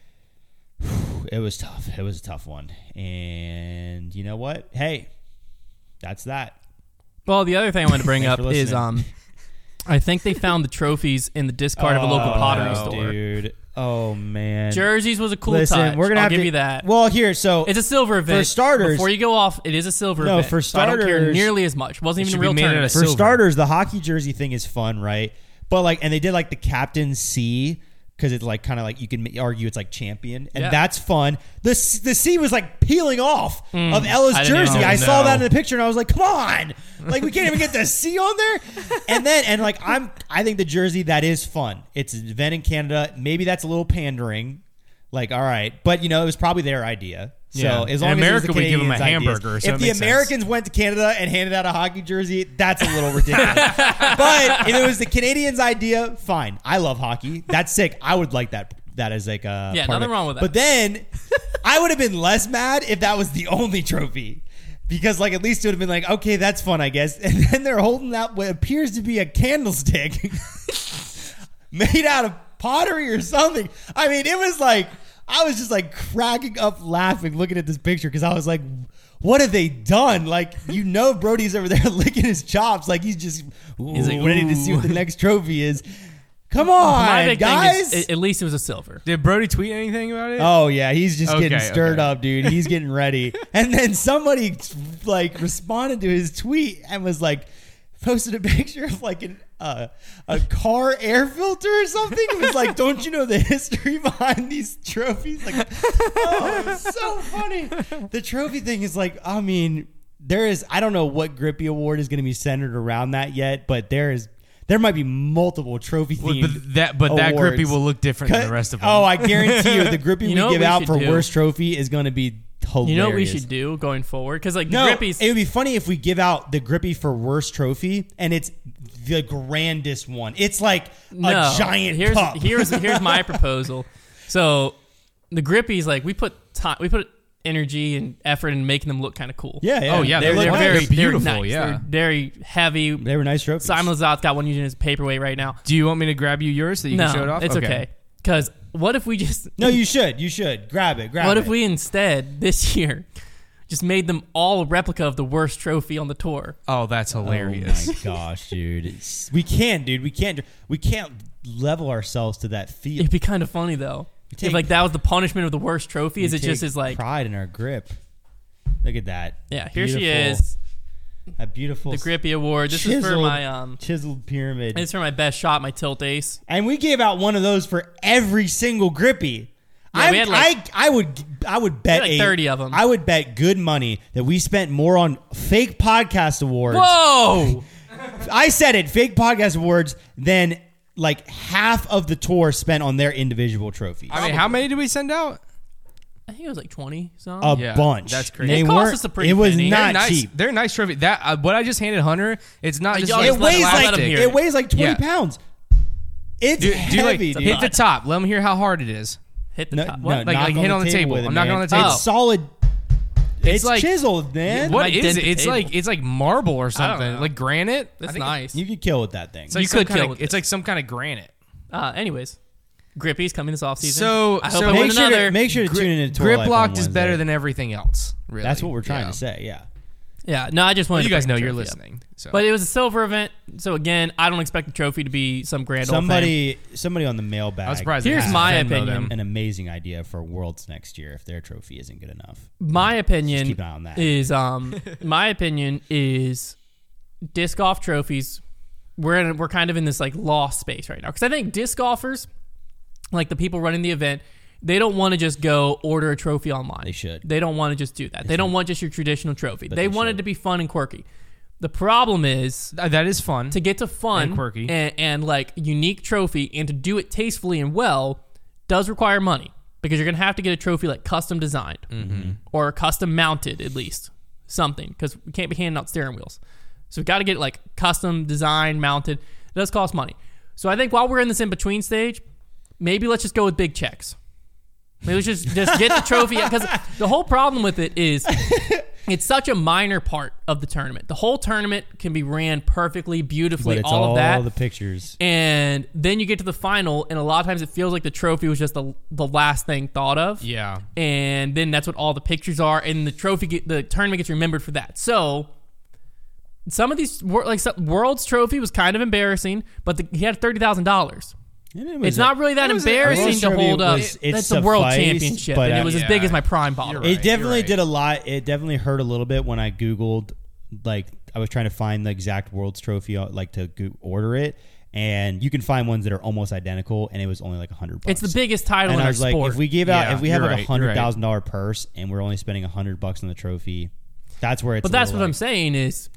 It was tough. It was a tough one. And you know what? Hey, that's that. Well, the other thing I wanted to bring Thanks up for is listening. I think they found the trophies in the discard of a local pottery store. Dude. Oh, man. Jerseys was a cool Listen, touch. we're gonna I'll have give to, you that. Well, here, so It's a silver event. for starters, before you go off, it is a silver No, event. for So I don't care starters- nearly as much. Wasn't It even a should real be made out tournament. of for silver. starters, the hockey jersey thing is fun, right? But like, and they did like the captain C because it's like kind of like you can argue it's like champion, and Yeah. that's fun. The C was like peeling off of Ella's I didn't jersey. even I know. saw that in the picture, and I was like, come on, like we can't even get the C on there. And like I think the jersey that is fun. It's an event in Canada. Maybe that's a little pandering. Like, all right, but it was probably their idea. So Yeah. as In long America, as it was the we give 'em a Canadians' ideas. hamburger, so if it the makes sense. Americans went to Canada and handed out a hockey jersey, that's a little ridiculous. But if it was the Canadians' idea, fine. I love hockey. That's sick. I would like that as like a Yeah, part of nothing it. wrong with that. But then I would have been less mad if that was the only trophy. Because like at least it would have been like, okay, that's fun, I guess. And then they're holding out what appears to be a candlestick made out of pottery or something. I mean, it was like I was just like cracking up laughing looking at this picture because I was like, what have they done? Like, Brody's over there licking his chops like he's just He's like, ready to see what the ooh. next trophy is. Come My on, big guys. thing is, at least it was a silver. Did Brody tweet anything about it? Oh yeah, he's just Okay, getting stirred okay. up, dude. He's getting ready. And then somebody like responded to his tweet and was like, posted a picture of like a car air filter or something. It was like, don't you know the history behind these trophies? Like, oh, it's so funny. The trophy thing is like, I mean, I don't know what Grippy Award is going to be centered around that yet, but there might be multiple trophy themed that Grippy will look different than the rest of them. Oh, I guarantee you, the Grippy You know we what give we out should for do? worst trophy is going to be hilarious. You know what we should do going forward? Because like the No, Grippies, it would be funny if we give out the Grippy for worst trophy, and it's the grandest one. It's like a giant cup. Here's my proposal. So the Grippies, like we put energy and effort in making them look kind of cool. Yeah, yeah. Oh, yeah, They're look very nice. Beautiful, They're nice. yeah. They're very heavy. They were nice trophies. Simon Lazat's got one using his paperweight right now. Do you want me to grab you yours so you No, can show it off? it's okay. Because what if we just No, you should. You should. Grab it. what if we instead this year just made them all a replica of the worst trophy on the tour? Oh, that's hilarious. Oh my gosh, dude. We can't level ourselves to that feel. It'd be kind of funny though. take- If like that was the punishment of the worst trophy, is We it just take as like pride in our grip? Look at that. yeah, here she Beautiful. is, A beautiful the Grippy Award. This is for chiseled- my chiseled pyramid. it's for my best shot, my tilt ace. And we gave out one of those for every single Grippy. Yeah, we had I would bet like 30 of 'em. I would bet good money that we spent more on fake podcast awards Whoa! I said it. Fake podcast awards. Then like half of the tour spent on their individual trophies. I mean, how many did we send out? I think it was like 20. A bunch. That's crazy. They it cost us a pretty It was penny. not nice, cheap. They're nice trophy. That what I just handed Hunter. It's not just. It weighs like 20 Yeah. pounds. It's heavy, dude. Hit the top. Let them hear how hard it is. Hit the No, top. no, What? Like hit on the table. with it, I'm knocking man. on the table. It's solid. It's like- chiseled, man. What Might is dent it? the It's table. like marble or something. know. Like granite. That's I think nice. You could kill with that thing. It's like You some could kind kill of, with it's this. like some kind of granite. Anyways, Grippy's coming this offseason. So- I hope so I make win make, sure another. to, make sure to tune in to Tour Grip Life on locked is Wednesday. better than everything else. Really, That's what we're trying Yeah. to say. Yeah. Yeah, no, I just wanted You to guys bring know the you're trophy up. listening. So. But it was a silver event, so again, I don't expect the trophy to be some grand old thing. Somebody on the mailbag. I was surprised. Here's they had my Venmo opinion. them. An amazing idea for Worlds next year if their trophy isn't good enough. My opinion keep an eye on that. is my opinion is disc golf trophies. We're kind of in this like lost space right now because I think disc golfers, like the people running the event, they don't want to just go order a trophy online. They should. They don't want to just do that. They don't want just your traditional trophy. But They they want it should. to be fun and quirky. The problem is That is fun. to get to fun And quirky. and like unique trophy and to do it tastefully and well does require money because you're gonna have to get a trophy like custom designed or custom mounted at least something because we can't be handing out steering wheels, so we got to get like custom designed mounted. It does cost money, so I think while we're in this in between stage, maybe let's just go with big checks. Maybe let's just get the trophy because the whole problem with it is it's such a minor part of the tournament. The whole tournament can be ran perfectly, beautifully, But it's all of that. the pictures. And then you get to the final, and a lot of times it feels like the trophy was just the last thing thought of. Yeah. And then that's what all the pictures are, and the the tournament gets remembered for that. So some of these, like World's trophy was kind of embarrassing, but he had $30,000. It's not really that embarrassing to hold up. That's the World Championship, but, and it was as big yeah. as my Prime bottle. You're It definitely right. did a lot. It definitely hurt a little bit when I Googled, like, I was trying to find the exact World's Trophy, like, to order it. And you can find ones that are almost identical, and it was only like $100. It's the biggest title And in I our was like, sport. if we give out, Yeah, if we have you're like right, you're right. $100,000 purse, and we're only spending $100 on the trophy, that's where it's. But a that's little what I'm like- saying is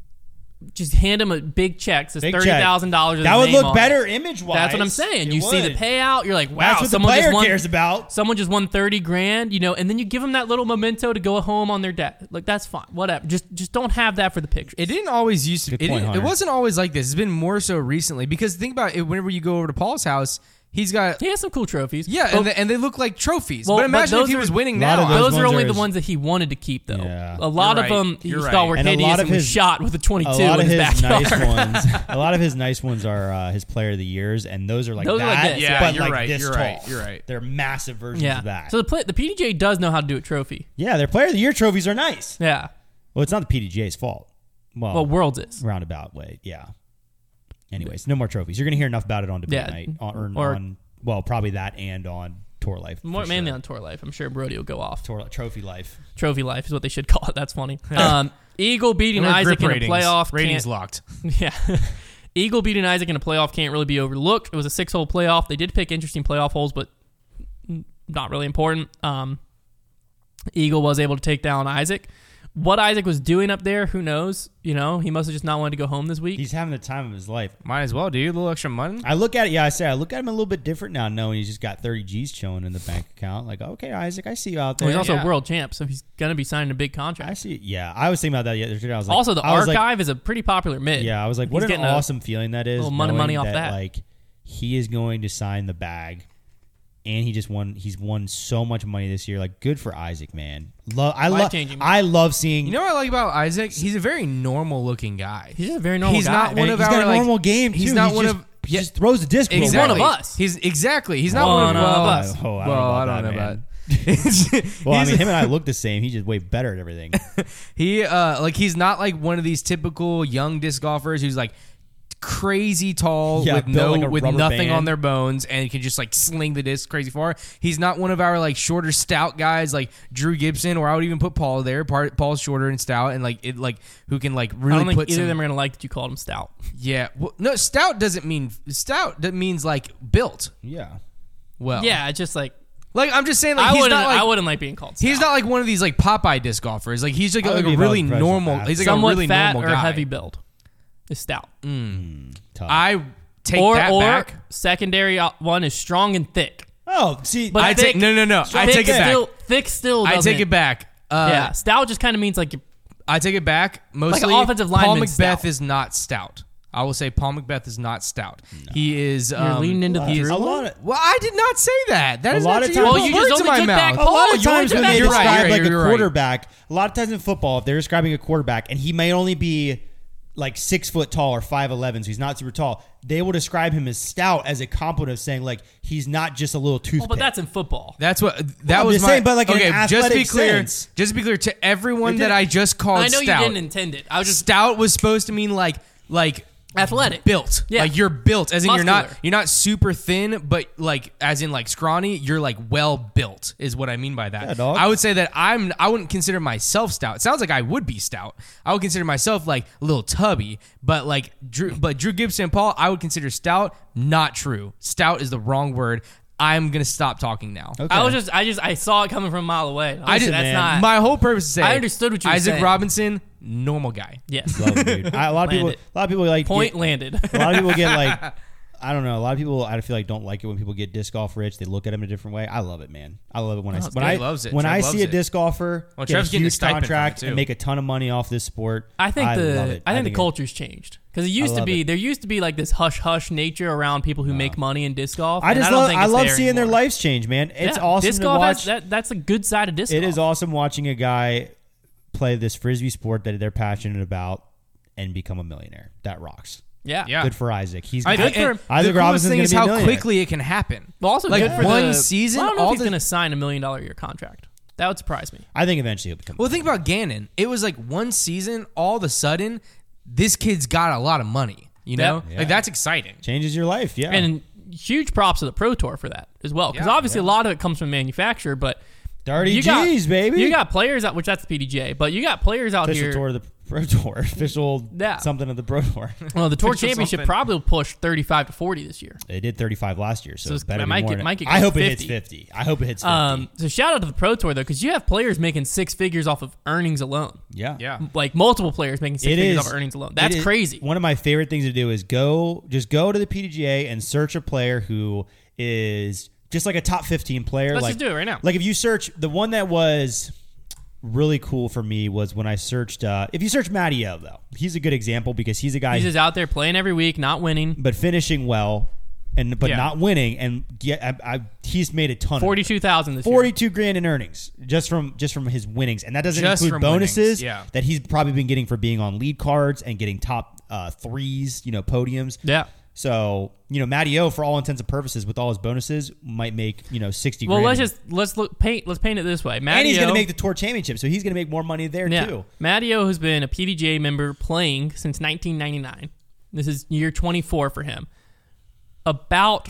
just hand him a big check. Says Big check. $30,000. That would look better image-wise. That's what I'm saying. It You see the would. payout, you're like, wow, That's what the someone player just won. cares about. Someone just won $30,000, you know, and then you give them that little memento to go home on their debt. Like that's fine, whatever. Just don't have that for the picture. It didn't always used to. Good It, point, it Hunter. wasn't always like this. It's been more so recently because think about it. Whenever you go over to Paul's house, he's got He has some cool trophies. yeah, But- and they look like trophies. Well, but but imagine if those he are- was winning lot now. of those are ones only are the his- ones that he wanted to keep, though. Yeah. A lot You're of right. them he You're thought right. were And a hideous lot and of was his- shot with a 22 A lot in of his his backyard. nice ones. A lot of his nice ones are his player of the years, and those are like Those are like that. this, yeah. but You're like right, this you're tall. right, you're right. They're massive versions Yeah. of that. So the PDGA does know how to do a trophy. Yeah, their player of the year trophies are nice. Yeah. Well, it's not the PDGA's fault. Well, Worlds is. roundabout way, yeah. Anyways, no more trophies. You're gonna hear enough about it on debate Yeah. night, Or- on well, probably that and on Tour Life. for More, mainly sure. on Tour Life. I'm sure Brody will go off. Trophy Life. Trophy Life is what they should call it. That's funny. Eagle beating And we're Isaac in grip a playoff. Ratings can't- locked. Yeah. Eagle beating Isaac in a playoff can't really be overlooked. It was a 6-hole playoff. They did pick interesting playoff holes, but not really important. Eagle was able to take down Isaac. What Isaac was doing up there, who knows? You know, he must have just not wanted to go home this week. He's having the time of his life. Might as well, dude. A little extra money. I look at it. Yeah, I look at him a little bit different now, knowing he's just got 30 G's chilling in the bank account. Like, okay, Isaac, I see you out there. Well, he's also Yeah. a world champ, so he's going to be signing a big I contract. see. Yeah, I was thinking about that yesterday. I was like, Also, the I was like- Archive is a pretty popular mid. yeah, I was like, what He's an getting a awesome feeling that is. little money knowing off that. Like, he is going to sign the bag, and he just won. He's won so much money this year. Like, good for Isaac, man. Life-changing. I love seeing. You know what I like about Isaac? He's a very normal looking guy. He's just a very normal He's guy. not one and of he's our got a like, normal game. He's too. not He's one just, of he just throws the disc. real well. exactly. one of us. He's exactly. He's not One one of of us. us. Oh, I Well, don't know I about don't know that, about. Well, I He's- mean, him and I look the same. He's just way better at everything. He like he's not like one of these typical young disc golfers who's like crazy tall Yeah, with built no like a with rubber nothing band. on their bones and can just like sling the disc crazy far. He's not one of our like shorter stout guys like Drew Gibson, or I would even put Paul there. Paul's shorter and stout and like it like who can like I really don't think put either some, of them are going to like that you called him stout. yeah. Well, no, stout doesn't mean stout. That means like built. Yeah. Well, Yeah, it's just like, Like I'm just saying, like I he's wouldn't, not like I wouldn't like being called stout. he's not like one of these like Popeye disc golfers. Like he's like, I would like be a if I was really a professional normal. athlete. He's like somewhat a really fat normal or guy. heavy build. is stout. Tough. I take that back. Secondary one is strong and thick. Oh, see, But I take no. I take it back. Thick still. I doesn't. take it back. Yeah, stout just kind of means like I take it back. Mostly, Like an offensive lineman Paul Macbeth stout. is not stout. I will say Paul Macbeth is not stout. No. He is. you're leaning into the a truth. lot of Well, I did not say that. That is lot not of true. times- Well, you Words just in only my took mouth. back a lot Paul, of you only times took when back they You're Paul. right, describe like you're a right. quarterback, a lot of times in football, if they're describing a quarterback and he may only be like 6 foot tall or 5'11", so he's not super tall, they will describe him as stout as a compliment of saying like he's not just a little toothpick. Well, but that's in football. That's what I'm was just my. saying, but like in okay, an just to be athletic clear. sense. Just to be clear to everyone It that did- I just called I know stout. you didn't intend it. I was just Stout was supposed to mean like athletic. built. Yeah. Like you're built, as in Muscular. you're not super thin, but like as in like scrawny. You're like well built is what I mean by that. Yeah, dog. I would say that I wouldn't consider myself stout. It sounds like I would be stout. I would consider myself like a little tubby, but like Drew Gibson and Paul, I would consider stout. Not true. Stout is the wrong word. I'm gonna stop talking now. Okay. I saw it coming from a mile away. That's man. not. my whole purpose is to say I understood what you were Isaac saying. Robinson, normal guy. Yes. Love it, dude. A lot of people like Point landed. A lot of people get like, I don't know. A lot of people, I feel like, don't like it when people get disc golf rich. They look at him a different way. I love it, man. I love it when it's when good. I He loves it. when Trev I loves see a it. disc golfer Well, get Trev's a getting a huge stipend from it, contract too. and make a ton of money off this sport. I think love it. the culture's changed because there used to be like this hush hush nature around people who make money in disc golf. I and just don't love think I it's love there seeing their anymore. lives change, man. It's Yeah, awesome disc to golf watch. that's a good side of disc golf. It is awesome watching a guy play this frisbee sport that they're passionate about and become a millionaire. That rocks. Yeah. Yeah. Good for Isaac. He's I Good think for him. the Isaac coolest Robinson's thing gonna is be a how millionaire. quickly it can happen. But also Like, good for one the, season, I don't know all if he's the- going to sign $1 million a year contract. That would surprise me. I think eventually he'll become. Well, think about Gannon. It was like one season, all of a sudden, this kid's got a lot of money. You know, Yeah. like that's exciting. Changes your life. Yeah. And huge props to the Pro Tour for that as well. Because Yeah. obviously a lot of it comes from manufacturer, but Dirty you got- G's, baby. You got players out, which that's the PDGA, but you got players out official here. tour of the Pro Tour. Official Yeah. something of the Pro Tour. Well, the Tour Official Championship something. probably will push 35 to 40 this year. They did 35 last year, so, So it's it's- better it be might more get- than- might get I hope it 50. hits 50. I hope it hits 50. So shout out to the Pro Tour though, because you have players making 6 figures off of earnings alone. yeah. Yeah. Like multiple players making 6 It figures is off of earnings alone. That's it is- crazy. One of my favorite things to do is go to the PDGA and search a player who is just like a top 15 player. Let's like, just do it right now. Like if you search, the one that was really cool for me was when I searched, if you search Matty O, though, he's a good example because he's a guy He's just out there playing every week, not winning. but finishing well but Yeah. not winning, and he's made a ton of 42,000 this year. 42 grand in earnings just from his winnings, and that doesn't Just include from bonuses winnings, yeah. that he's probably been getting for being on lead cards and getting top threes, podiums. Yeah. So Matty O, for all intents and purposes, with all his bonuses, might make 60 Well, grand. let's paint it this way. and he's going Matty to O- make the tour championship, so he's going to make more money there too. Matteo has been a PDGA member playing since 1999. This is year 24 for him. About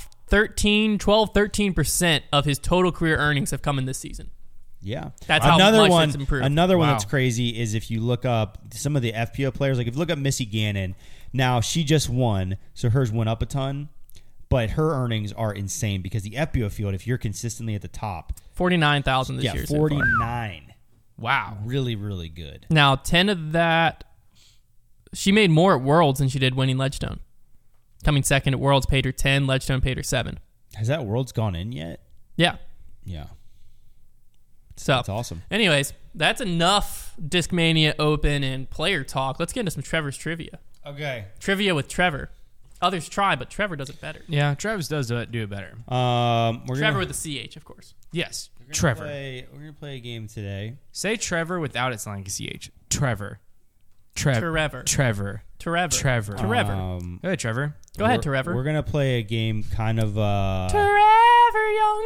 13% of his total career earnings have come in this season. Yeah, That's how another much one. it's improved. Another one Wow. that's crazy is if you look up some of the FPO players. Like if you look up Missy Gannon, now she just won, so hers went up a ton, but her earnings are insane because the FPO field, if you're consistently at the top, 49,000 this year. so far. 49. Wow. Really, really good. Now, 10 of that, she made more at Worlds than she did winning Ledgestone. Coming second at Worlds paid her 10, Ledgestone paid her 7. Has that Worlds gone in yet? Yeah. Yeah, So that's awesome. Anyways, that's enough Discmania Open and player talk. Let's get into some Trevor's trivia. Okay. Trivia with Trevor. Others try, but Trevor does it better. Yeah, Travis does do it better. We're Trevor gonna, with a CH, of course. Yes, we're gonna Trevor. we're gonna play a game today. Say Trevor without it sounding like a CH. Trevor. Trevor. Trevor. Trevor. Trevor. Trevor. Go ahead, Trevor. Go ahead, Trevor. We're gonna play a game, kind of. Trevor Young.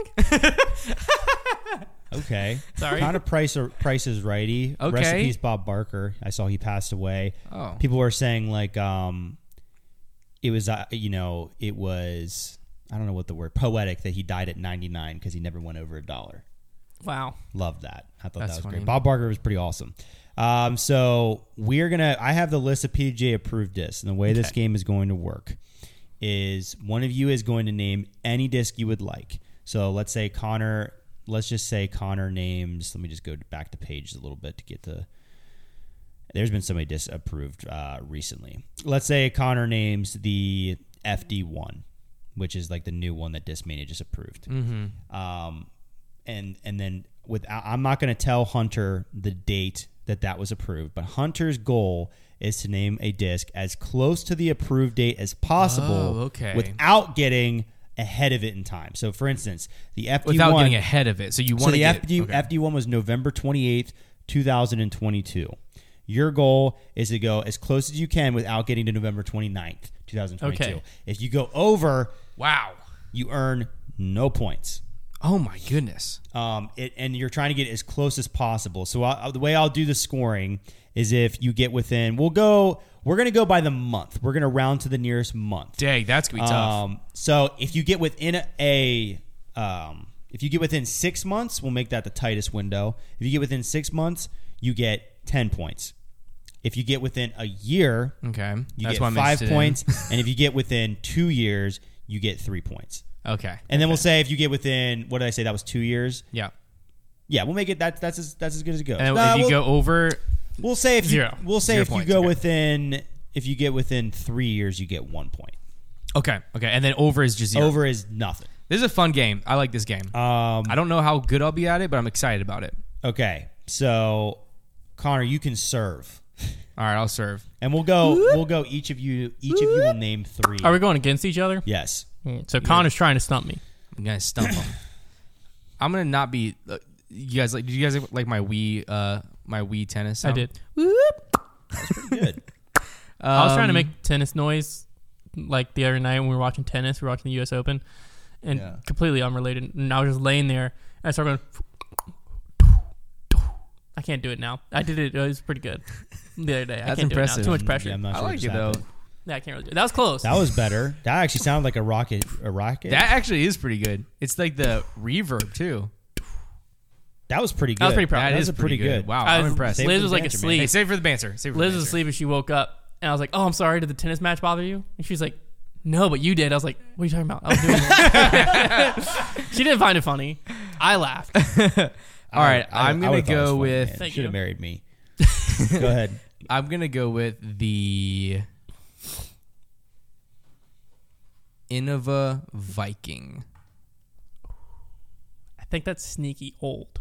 Okay. Sorry. Kind of Price is Righty. Okay. Rest in peace, Bob Barker. I saw he passed away. Oh. People were saying like it was it was, I don't know what the word, poetic that he died at 99 because he never went over $1. Wow. Loved that. I thought That's that was funny. great. Bob Barker was pretty awesome. So I have the list of PDGA approved discs, and the way this game is going to work is one of you is going to name any disc you would like. So let's just say Connor names, let me just go back to pages a little bit to get to, there's been somebody disapproved recently. Let's say Connor names the FD1, which is like the new one that Discmania just approved. Mm-hmm. And then I'm not going to tell Hunter the date that was approved, but Hunter's goal is to name a disc as close to the approved date as possible without getting ahead of it in time. So, for instance, the FD1... Without getting ahead of it. So, you want to get... FD1 was November 28th, 2022. Your goal is to go as close as you can without getting to November 29th, 2022. Okay. If you go over... Wow. You earn no points. Oh, my goodness. And you're trying to get as close as possible. So, the way I'll do the scoring is if you get within... We're going to go by the month. We're going to round to the nearest month. Dang, that's going to be tough. So if you get within if you get within 6 months, we'll make that the tightest window. If you get within 6 months, you get 10 points. If you get within a year, you get 5 points. And if you get within 2 years, you get 3 points. Okay. And then we'll say if you get within, what did I say? That was 2 years? Yeah. Yeah, we'll make it that's as good as it goes. And if you go over... We'll say if zero. If you go within, if you get within 3 years, you get 1 point. Okay. And then over is just 0. Over is nothing. This is a fun game. I like this game. I don't know how good I'll be at it, but I'm excited about it. Okay, so Connor, you can serve. All right, I'll serve, and we'll go. Each of you will name 3. Are we going against each other? Yes. So Connor's trying to stump me. I'm gonna stump him. I'm gonna not be. You guys like? Did you guys like my Wii tennis sound? I did. That was pretty good. I was trying to make tennis noise like the other night when we were watching tennis. We were watching the U.S. Open, and completely unrelated. And I was just laying there, and I started going. I can't do it now. I did it. It was pretty good the other day. That's I can't impressive. Do it now. Too much pressure. Yeah, I'm not I sure like it though. Yeah, I can't really do it. That was close. That was better. That actually sounded like a rocket. That actually is pretty good. It's like the reverb too. That was pretty good. I was pretty proud. That is pretty good. Wow, I'm impressed. Liz was like asleep. Hey, save for the banter. Liz was asleep and she woke up, and I was like, "Oh, I'm sorry. Did the tennis match bother you?" And she's like, "No, but you did." I was like, "What are you talking about?" I was doing it. She didn't find it funny. I laughed. All right, I'm gonna go with. You should have married me. Go ahead. I'm gonna go with the Innova Viking. I think that's sneaky old.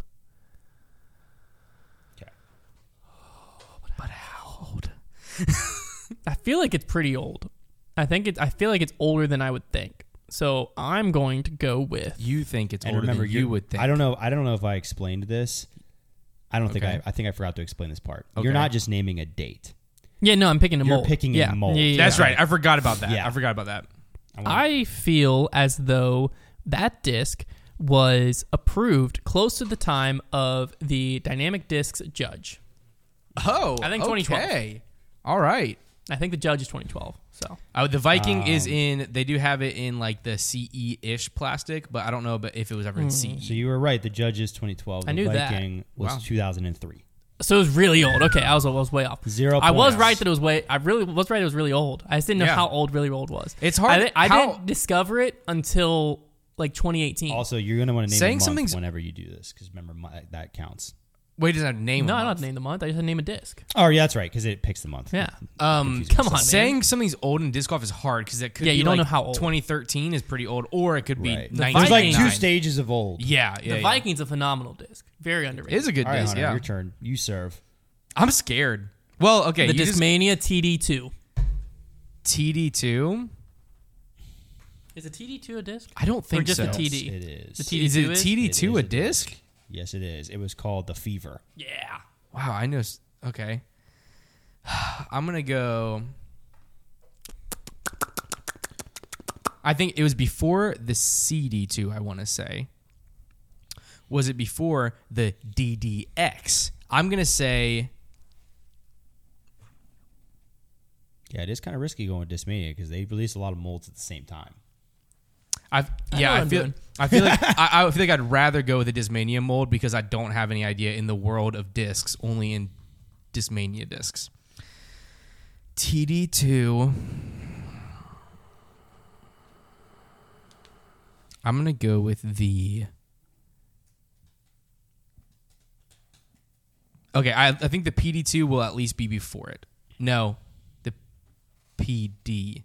Okay. But how old? I feel like it's pretty old. I feel like it's older than I would think. So I'm going to go with. You think it's older than you would think? I don't know if I explained this. I don't think I think I forgot to explain this part. Okay. You're not just naming a date. Yeah, no, I'm picking a mold. You're picking a mold. Yeah. That's right. I forgot about that. Yeah. I forgot about that. I feel as though that disc was approved close to the time of the Dynamic Discs judge. Oh, I think 2012. Okay. All right. I think the judge is 2012. So the Viking is in. They do have it in like the CE-ish plastic, but I don't know if it was ever in CE. So you were right. The judge is 2012. I knew that. The Viking was 2003. So it was really old. Okay, I was way off. 0 I was right that it was way. I really was right. It was really old. I just didn't know how old really old was. It's hard. I didn't discover it until like 2018. Also, you're going to want to name a month whenever you do this, because remember that counts. Wait, does that name? No, I don't have to name the month. I just have to name a disc. Oh, yeah, that's right, because it picks the month. Yeah. Come on, man. Saying something's old in disc golf is hard because it could be you don't know how old. 2013 is pretty old, or it could be 1999. There's like 2 stages of old. Yeah. The Viking's a phenomenal disc. Very underrated. It is a good disc. Hunter, yeah. Your turn. You serve. I'm scared. Well, okay. The Discmania TD2. TD2? Is a TD2 a disc? I don't think so. Or just a TD? It is. The TD2 is it TD2 a disc? Yes, it is. It was called the Fever. Yeah. Wow, I know. Okay. I'm going to go. I think it was before the CD2, I want to say. Was it before the DDX? I'm going to say. Yeah, it is kind of risky going with Discmania because they release a lot of molds at the same time. I feel like I'd rather go with the Discmania mold because I don't have any idea in the world of discs, only in Discmania discs. TD2. I'm going to go with the... Okay, I think the PD2 will at least be before it. No, the PD.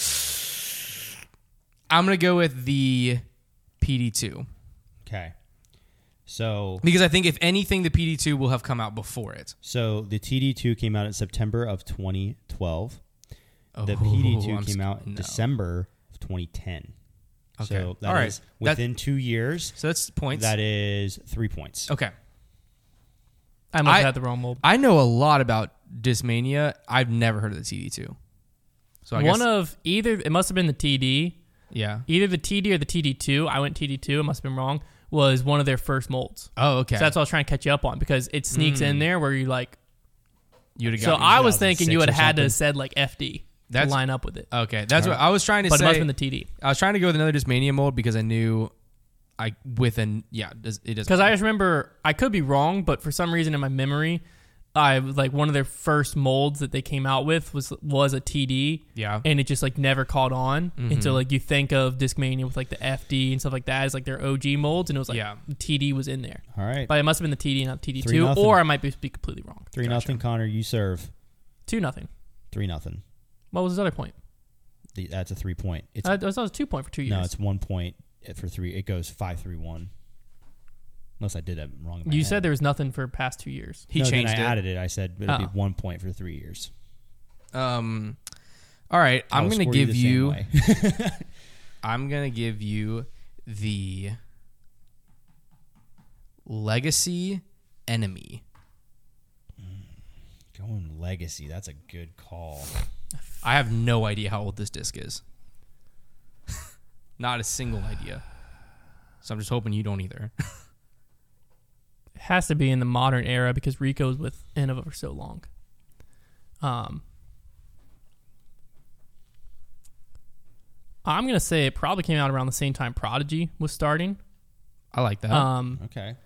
I'm going to go with the PD2. Okay. So because I think if anything, the PD2 will have come out before it. So the TD2 came out in September of 2012. The PD2 came out in December of 2010. Okay. So that is within 2 years. So that's points. That is 3 points. Okay. I must have had the wrong mold. I know a lot about Discmania. I've never heard of the TD2. So I guess it must have been the TD. Yeah. Either the TD or the TD2. I went TD2. It must have been wrong. Was one of their first molds. Oh, okay. So that's what I was trying to catch you up on because it sneaks in there where you like. You'd have so I was thinking you would have had to have said like FD to line up with it. Okay, that's what I was trying to say. But it must have been the TD. I was trying to go with another Discmania mold because I knew it doesn't. Because I just remember, I could be wrong, but for some reason in my memory, I like one of their first molds that they came out with was a TD. Yeah. And it just like never caught on. And so like you think of Discmania with like the FD and stuff like that as like their OG molds, and it was like the TD was in there. All right. But it must have been the TD, not TD2, or I might be completely wrong. 3-0, Connor. You serve. 2-0. 3-0. What was his other point? That's a 3 point. That was 2 point for 2 years. No, it's 1 point for 3. It goes 5-3-1. Unless I did that wrong. You said there was nothing for past 2 years. He changed it. I added it. I said it'd be 1 point for 3 years. All right. I'm going to give you. I'm going to give you the Legacy Enemy. Going Legacy. That's a good call. I have no idea how old this disc is. Not a single idea. So I'm just hoping you don't either. It has to be in the modern era because Rico was with Innova for so long. I'm going to say it probably came out around the same time Prodigy was starting. I like that. Okay.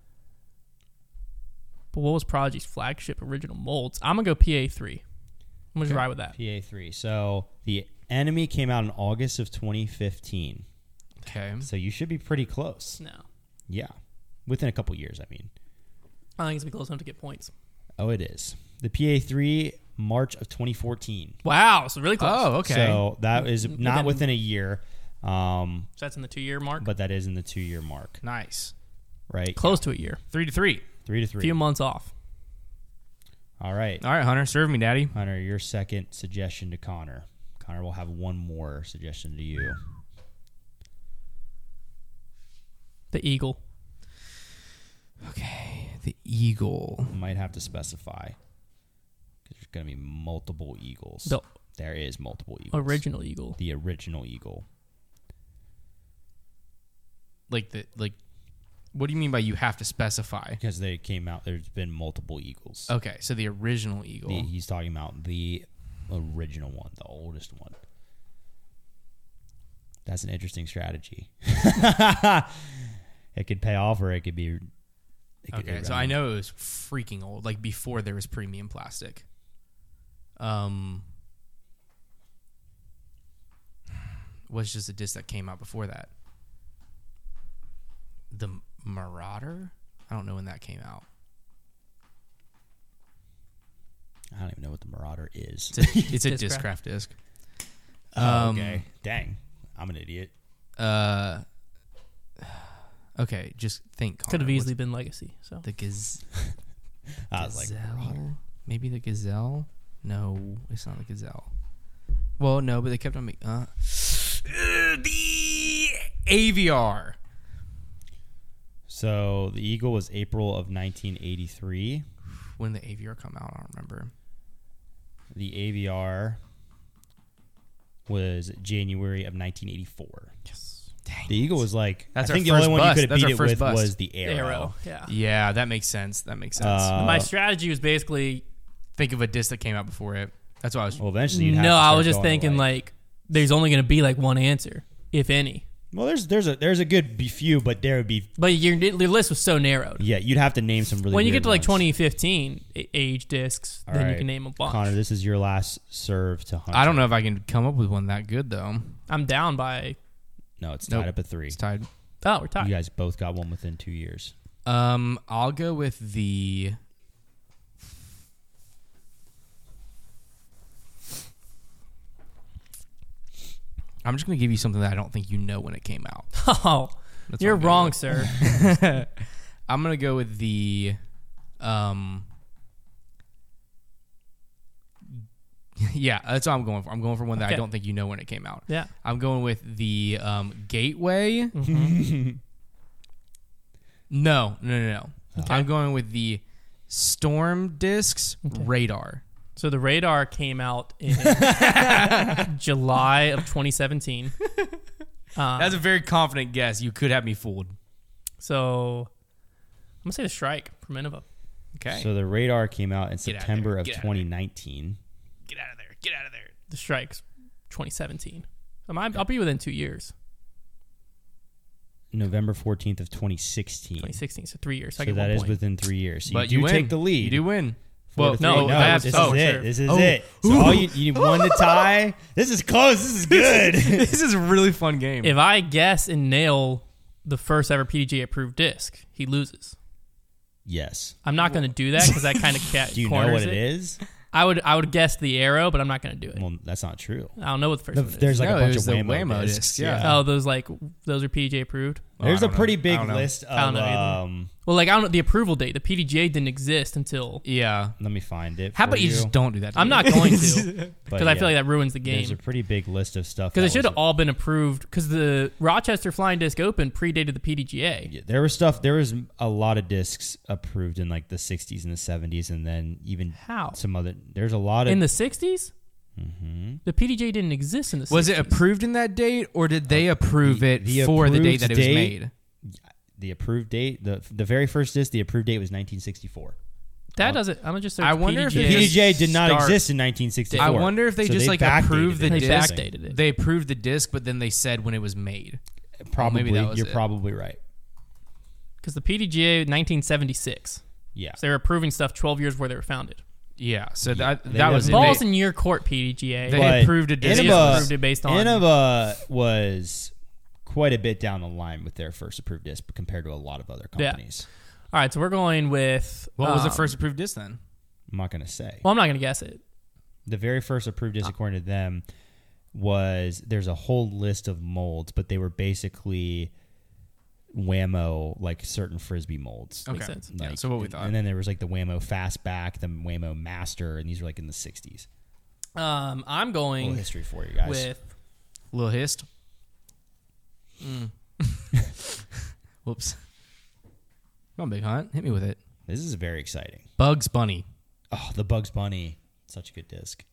But what was Prodigy's flagship original molds? I'm going to go PA3. I'm going to ride with that. PA3. So the Enemy came out in August of 2015. Okay. So you should be pretty close. No. Yeah. Within a couple years, I mean. I think it's going to be close enough to get points. Oh, it is. The PA3, March of 2014. Wow. So really close. Oh, okay. So that is not within a year. So that's in the 2 year mark? But that is in the 2 year mark. Nice. Right? Close to a year. 3-3. 3-3. A few months off. All right. All right, Hunter. Serve me, Daddy. Hunter, your second suggestion to Connor. Connor will have one more suggestion to you. The Eagle. Okay. The Eagle. You might have to specify. Because there's going to be multiple Eagles. There is multiple Eagles. Original Eagle. The original Eagle. What do you mean by you have to specify? Because they came out, there's been multiple Eagles. Okay, so the original Eagle. He's talking about the original one, the oldest one. That's an interesting strategy. It could pay off or it could be... Okay, so I know it was freaking old, like before there was premium plastic. Was just a disc that came out before that. The Marauder? I don't know when that came out. I don't even know what the Marauder is. It's a Discraft disc. Okay. Dang. I'm an idiot. Okay, just think. Could have easily been Legacy. So the I was Gazelle? like, Marauder. Maybe the Gazelle? No, it's not the Gazelle. Well, no, but they kept on making... the AVR. So the Eagle was April of 1983. When did the AVR come out? I don't remember. The AVR was January of 1984. Yes. Dang the Eagle was like, that's I think the first only one you could have That's beat our it first with bust. was the Arrow. Yeah. Yeah, that makes sense. My strategy was basically... Think of a disc that came out before it. That's what I was... Well, eventually you'd have to I start was just going thinking like there's only going to be like one answer, if any. Well, there's a good few, but there would be... But your list was so narrowed. Yeah, you'd have to name some really When you weird get to like ones. 2015 age discs, All then right. you can name a bunch. Connor, this is your last serve to Hunter. I don't know if I can come up with one that good, though. I'm down by... No, it's tied up at 3. It's tied. Oh, we're tied. You guys both got one within 2 years. I'll go with the I'm just going to give you something that I don't think you know when it came out. Oh, That's you're what I'm wrong, going sir. I'm going to go with the... yeah, that's what I'm going for. I'm going for one that I don't think you know when it came out. Yeah. I'm going with the Gateway. No. Okay. I'm going with the Storm Discs Radar. So the Radar came out in July of 2017. That's a very confident guess. You could have me fooled. So I'm going to say the Strike from Innova. Okay. So the Radar came out in September of 2019. Get out of there. Get out of there. The Strike's 2017. I'll be within 2 years. November 14th of 2016. 2016, so 3 years. So I So get that 1 is point. within 3 years. So but you do win. take the lead. You do win. 4-3. no, I have this to- is it. sure. This is it. So all you need one to tie. This is close. This is good. This is a really fun game. If I guess and nail the first ever PDGA approved disc, he loses. Yes. I'm not going to do that because that kind of Do you know what it is? I would guess the Arrow, but I'm not going to do it. Well, that's not true. I don't know what the first one is. There's like No, a it bunch was of the Waymo Waymo discs. discs, yeah. Oh, those are PDGA approved. There's I a don't pretty know. big I don't know. list of. I don't know either. Well, like I don't know the approval date. The PDGA didn't exist until. yeah. Let me find it. How for about you just don't do that to I'm me? not going to But because I feel like that ruins the There's a game. pretty big list of stuff. Because it that should have was- all been approved. Because the Rochester Flying Disc Open predated the PDGA. Yeah, there was stuff. There was a lot of discs approved in like the 60s and the 70s, and then even How? some other. There's a lot of In the 60s? Mm-hmm. The PDGA didn't exist in the 60s. Was it approved in that date, or did they approve it the for the date approved that it was date- made? the approved date. The very first disc, the approved date was 1964. That doesn't. I'm just. I wonder if PDGA. it PDGA did not start- exist in 1964. I wonder if they So just they like backdated approved the it. They disc. backdated it. They approved the disc, but then they said when it was made. Probably, maybe that was you're it. probably right. Because the PDGA 1976. Yeah. So they were approving stuff 12 years before they were founded. Yeah, so that They was did. it. Balls They- in your court, PDGA. They But approved a disc. They just approved it based on. Innova was quite a bit down the line with their first approved disc, but compared to a lot of other Yeah. companies. All right, so we're going with. What was the first approved disc then? I'm not going to say. Well, I'm not going to guess it. The very first approved disc, according to them, was there's a whole list of molds, but they were basically Whammo, like certain Frisbee molds. Makes sense. Yeah, Like, so what we thought. And then there was like the Whammo Fastback, the Whammo Master, and these were like in the 60s. I'm A little going history for you guys. with. Little hist. Whoops. Come on, Big Hunt. Hit me with it. This is very exciting. Bugs Bunny. Oh, the Bugs Bunny. Such a good disc.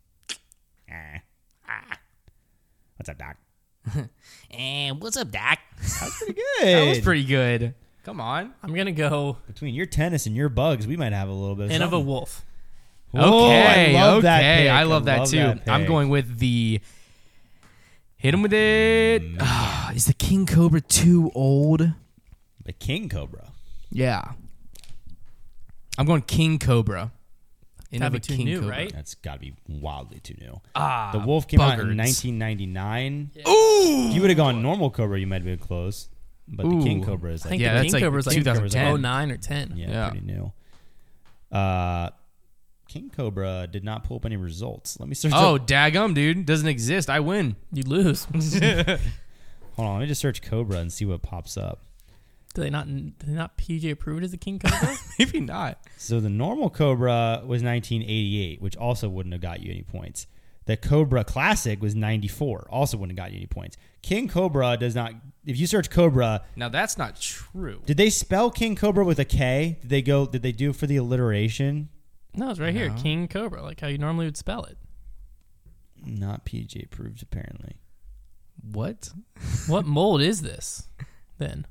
What's up, Doc? And what's up, Doc? That's pretty good. That was pretty good. Come on. I'm going to go Between your tennis and your bugs, we might have a little bit of Innova something. Wolf. Oh, Okay, I love that okay. pick. I love that too. that I'm pick. going with the. Hit him with it. Is the King Cobra too old? The King Cobra. Yeah. I'm going King Cobra. Gotta be Innova too King new, Cobra. right? That's got to be wildly too new. Ah, The Wolf came out in buggards. 1999. Ooh. If you would have gone normal Cobra, you might have been close. But the King Ooh. Cobra is I like, think Yeah, the that's King like Cobra is like 2010. 09 or 10. yeah, pretty new. King Cobra did not pull up any results. Let me search. Oh, up. daggum, dude. Doesn't exist. I win. You lose. Hold on. Let me just search Cobra and see what pops up. Do they not PDGA approved as the King Cobra? Maybe not. So the normal Cobra was 1988, which also wouldn't have got you any points. The Cobra Classic was 94, also wouldn't have got you any points. King Cobra does not. If you search Cobra, Now, that's not true. did they spell King Cobra with a K? Did they go? Did they do it for the alliteration? No, it's right here. No. King Cobra, like how you normally would spell it. Not PDGA approved, apparently. What? What mold is this then?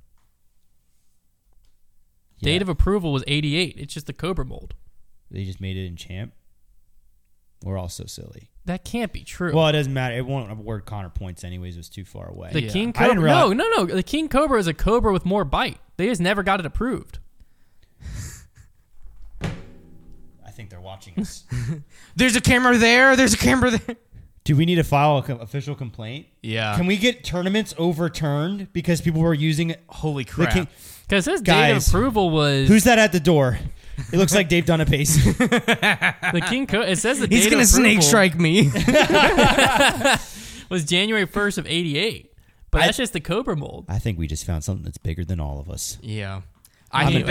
Yeah, Date of approval was 88. It's just the Cobra mold. they just made it in Champ. We're all so silly. That can't be true. Well, it doesn't matter. It won't award Connor points anyways. It was too far away. the Yeah. King I didn't Cobra. realize- No. The King Cobra is a Cobra with more bite. They just never got it approved. I think they're watching us. There's a camera there. There's a camera there. Do we need to file an official complaint? Yeah. Can we get tournaments overturned because people were using Holy the crap. King? Because his date of Guys, approval was Who's that at the door? It looks like Dave Donapace. the King Cobra. It says the He's date going to of snake approval- strike me. was January 1st of 88. But that's just the Cobra mold. I think we just found something that's bigger than all of us. Yeah. I need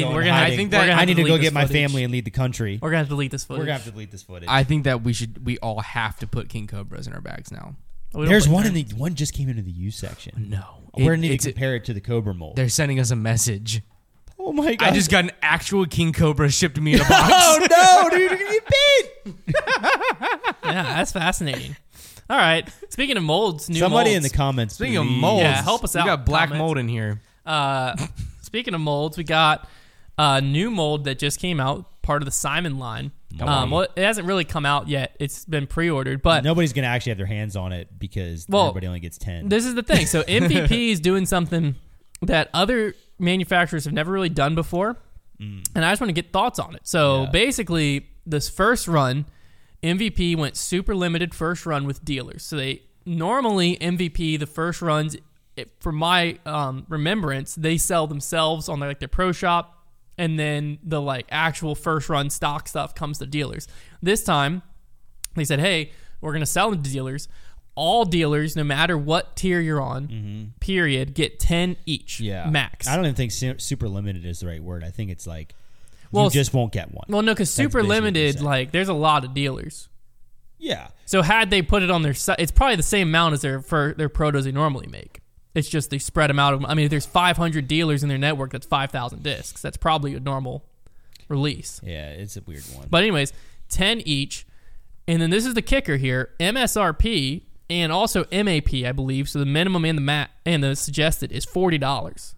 to go get my family and lead the country. We're gonna have to delete this footage. We're gonna have to delete this footage. I think that we all have to put King Cobras in our bags now. There's one one just came into the U section. No, we're gonna need to compare it to the Cobra mold. They're sending us a message. Oh my god! I just got an actual King Cobra shipped to me in a box. Oh no, dude, you're gonna get bit. Yeah, that's fascinating. All right. Speaking of molds, Somebody molds. in the comments. Speaking of molds, help us out. We got black comments. mold in here. Speaking of molds, we got a new mold that just came out, part of the Simon line. Well, it hasn't really come out yet. It's been pre-ordered, but nobody's going to actually have their hands on it because everybody only gets 10. This is the thing. So MVP is doing something that other manufacturers have never really done before, and I just want to get thoughts on it. So basically, this first run, MVP went super limited first run with dealers. So they normally MVP, the first runs, from my remembrance, they sell themselves on their pro shop, and then the actual first run stock stuff comes to dealers. This time, they said, hey, we're going to sell them to dealers. All dealers, no matter what tier you're on, period, get 10 each, max. I don't even think super limited is the right word. I think it's you just won't get one. Well, no, because super limited, there's a lot of dealers. Yeah. So had they put it on their site, it's probably the same amount as their protos they normally make. It's just they spread them out. I mean, if there's 500 dealers in their network, that's 5,000 discs. That's probably a normal release. Yeah, it's a weird one. But anyways, 10 each. And then this is the kicker here. MSRP and also MAP, I believe. So the minimum and the suggested is $40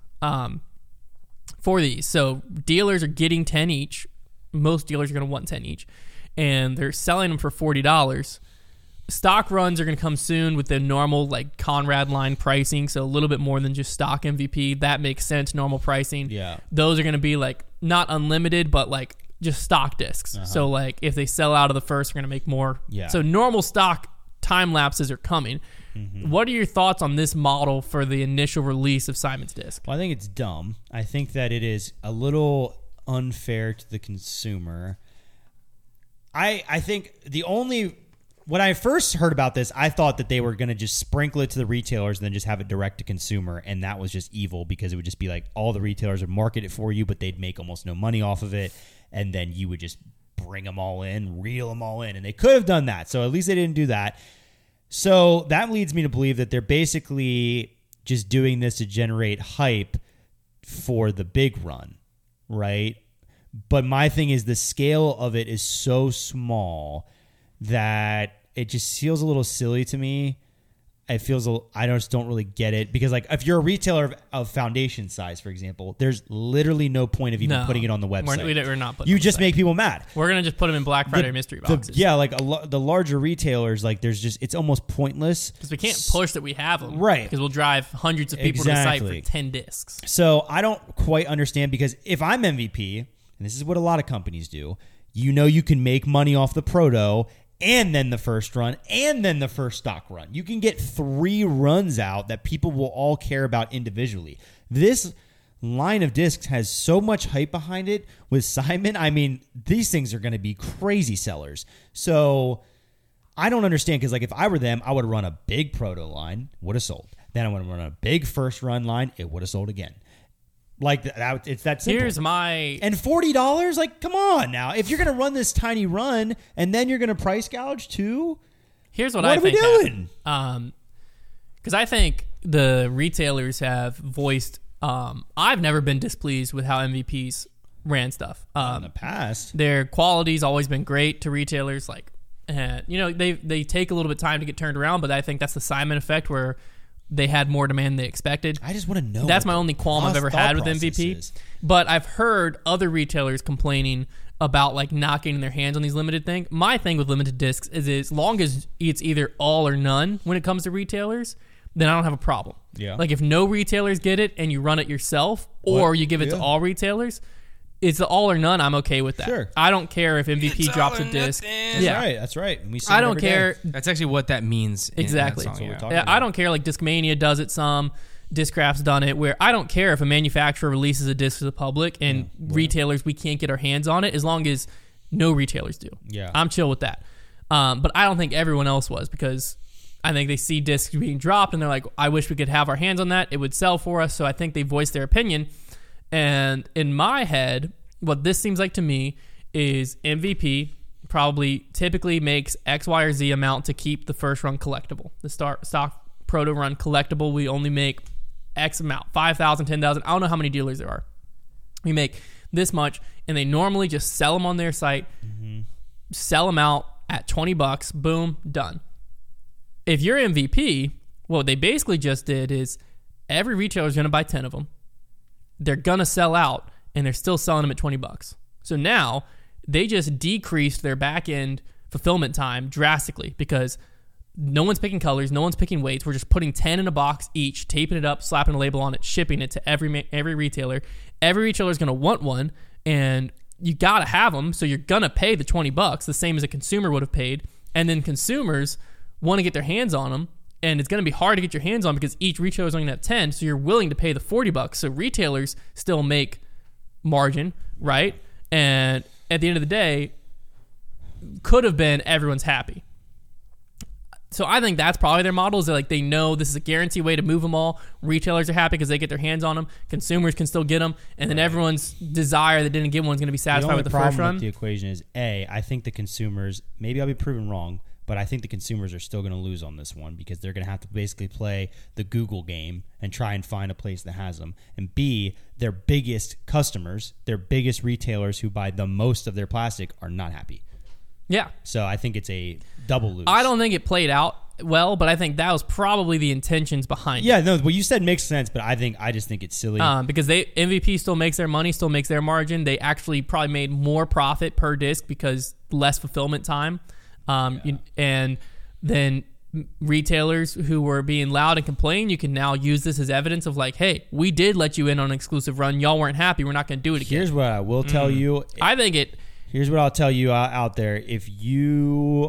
for these. So dealers are getting 10 each. Most dealers are going to want 10 each. And they're selling them for $40. Stock runs are going to come soon with the normal Conrad line pricing, so a little bit more than just stock MVP. That makes sense, normal pricing. Yeah. Those are going to be not unlimited, but just stock discs. Uh-huh. So if they sell out of the first, they're going to make more. Yeah. So normal stock time lapses are coming. Mm-hmm. What are your thoughts on this model for the initial release of Simon's disc? Well, I think it's dumb. I think that it is a little unfair to the consumer. I think when I first heard about this, I thought that they were going to just sprinkle it to the retailers and then just have it direct to consumer, and that was just evil because it would just be all the retailers would market it for you, but they'd make almost no money off of it, and then you would just bring them all in, reel them all in, and they could have done that. So at least they didn't do that. So that leads me to believe that they're basically just doing this to generate hype for the big run, right? But my thing is the scale of it is so small that it just feels a little silly to me. It feels I just don't really get it because if you're a retailer of foundation size, for example, there's literally no point of even putting it on the website. We're not putting. You just make people mad. We're gonna just put them in Black Friday mystery boxes. The larger retailers, it's almost pointless because we can't push that we have them, right? Because we'll drive hundreds of people to the site for 10 discs. So I don't quite understand because if I'm MVP, and this is what a lot of companies do, you can make money off the proto. And then the first run, and then the first stock run. You can get 3 runs out that people will all care about individually. This line of discs has so much hype behind it with Simon. I mean, these things are going to be crazy sellers. So I don't understand because if I were them, I would run a big proto line, would have sold. Then I would run a big first run line, it would have sold again. That, it's that simple. Here's my... And $40? Come on now. If you're going to run this tiny run and then you're going to price gouge too, here's what I think. What are we doing? Because I think the retailers have voiced... I've never been displeased with how MVPs ran stuff. In the past. Their quality's always been great to retailers. They take a little bit of time to get turned around, but I think that's the Simon effect where... they had more demand than they expected. I just want to know. That's my only qualm I've ever had with MVP. But I've heard other retailers complaining about not getting their hands on these limited things. My thing with limited discs is as long as it's either all or none when it comes to retailers, then I don't have a problem. Yeah. If no retailers get it and you run it yourself or you give it to all retailers, it's the all or none. I'm okay with that. Sure. I don't care if MVP drops a disc. That's right. And we see I don't care. Day. That's actually what that means. Exactly. In that song, That's what we're talking about. I don't care. Discmania does it some. Discraft's done it. Where I don't care if a manufacturer releases a disc to the public and retailers, we can't get our hands on it as long as no retailers do. Yeah. I'm chill with that. But I don't think everyone else was because I think they see discs being dropped and they're like, I wish we could have our hands on that. It would sell for us. So I think they voiced their opinion. And in my head, what this seems like to me is MVP probably typically makes X, Y, or Z amount to keep the first run collectible. The stock proto run collectible, we only make X amount, 5,000, 10,000. I don't know how many dealers there are. We make this much, and they normally just sell them on their site, sell them out at $20, boom, done. If you're MVP, what they basically just did is every retailer is going to buy 10 of them. They're going to sell out, and they're still selling them at $20. So now they just decreased their back-end fulfillment time drastically because no one's picking colors, no one's picking weights. We're just putting 10 in a box each, taping it up, slapping a label on it, shipping it to every retailer. Every retailer is going to want one, and you got to have them, so you're going to pay the $20, the same as a consumer would have paid. And then consumers want to get their hands on them, and it's going to be hard to get your hands on because each retailer is only going to have 10, so you're willing to pay the $40. So retailers still make margin, right? And at the end of the day, could have been everyone's happy. So I think that's probably their model is like they know this is a guaranteed way to move them all. Retailers are happy because they get their hands on them. Consumers can still get them. And then everyone's desire that didn't get one is going to be satisfied with the first run. The problem with the equation is, I think the consumers, maybe I'll be proven wrong, but I think the consumers are still going to lose on this one because they're going to have to basically play the Google game and try and find a place that has them. And B, their biggest customers, their biggest retailers who buy the most of their plastic are not happy. Yeah. So I think it's a double lose. I don't think it played out well, but I think that was probably the intentions behind it. Yeah, no, what you said makes sense, but I just think it's silly. Because MVP still makes their money, still makes their margin. They actually probably made more profit per disc because less fulfillment time. And then retailers who were being loud and complaining, you can now use this as evidence of like, hey, we did let you in on an exclusive run. Y'all weren't happy. We're not going to do it again. Here's what I will tell you. Here's what I'll tell you out there. If you're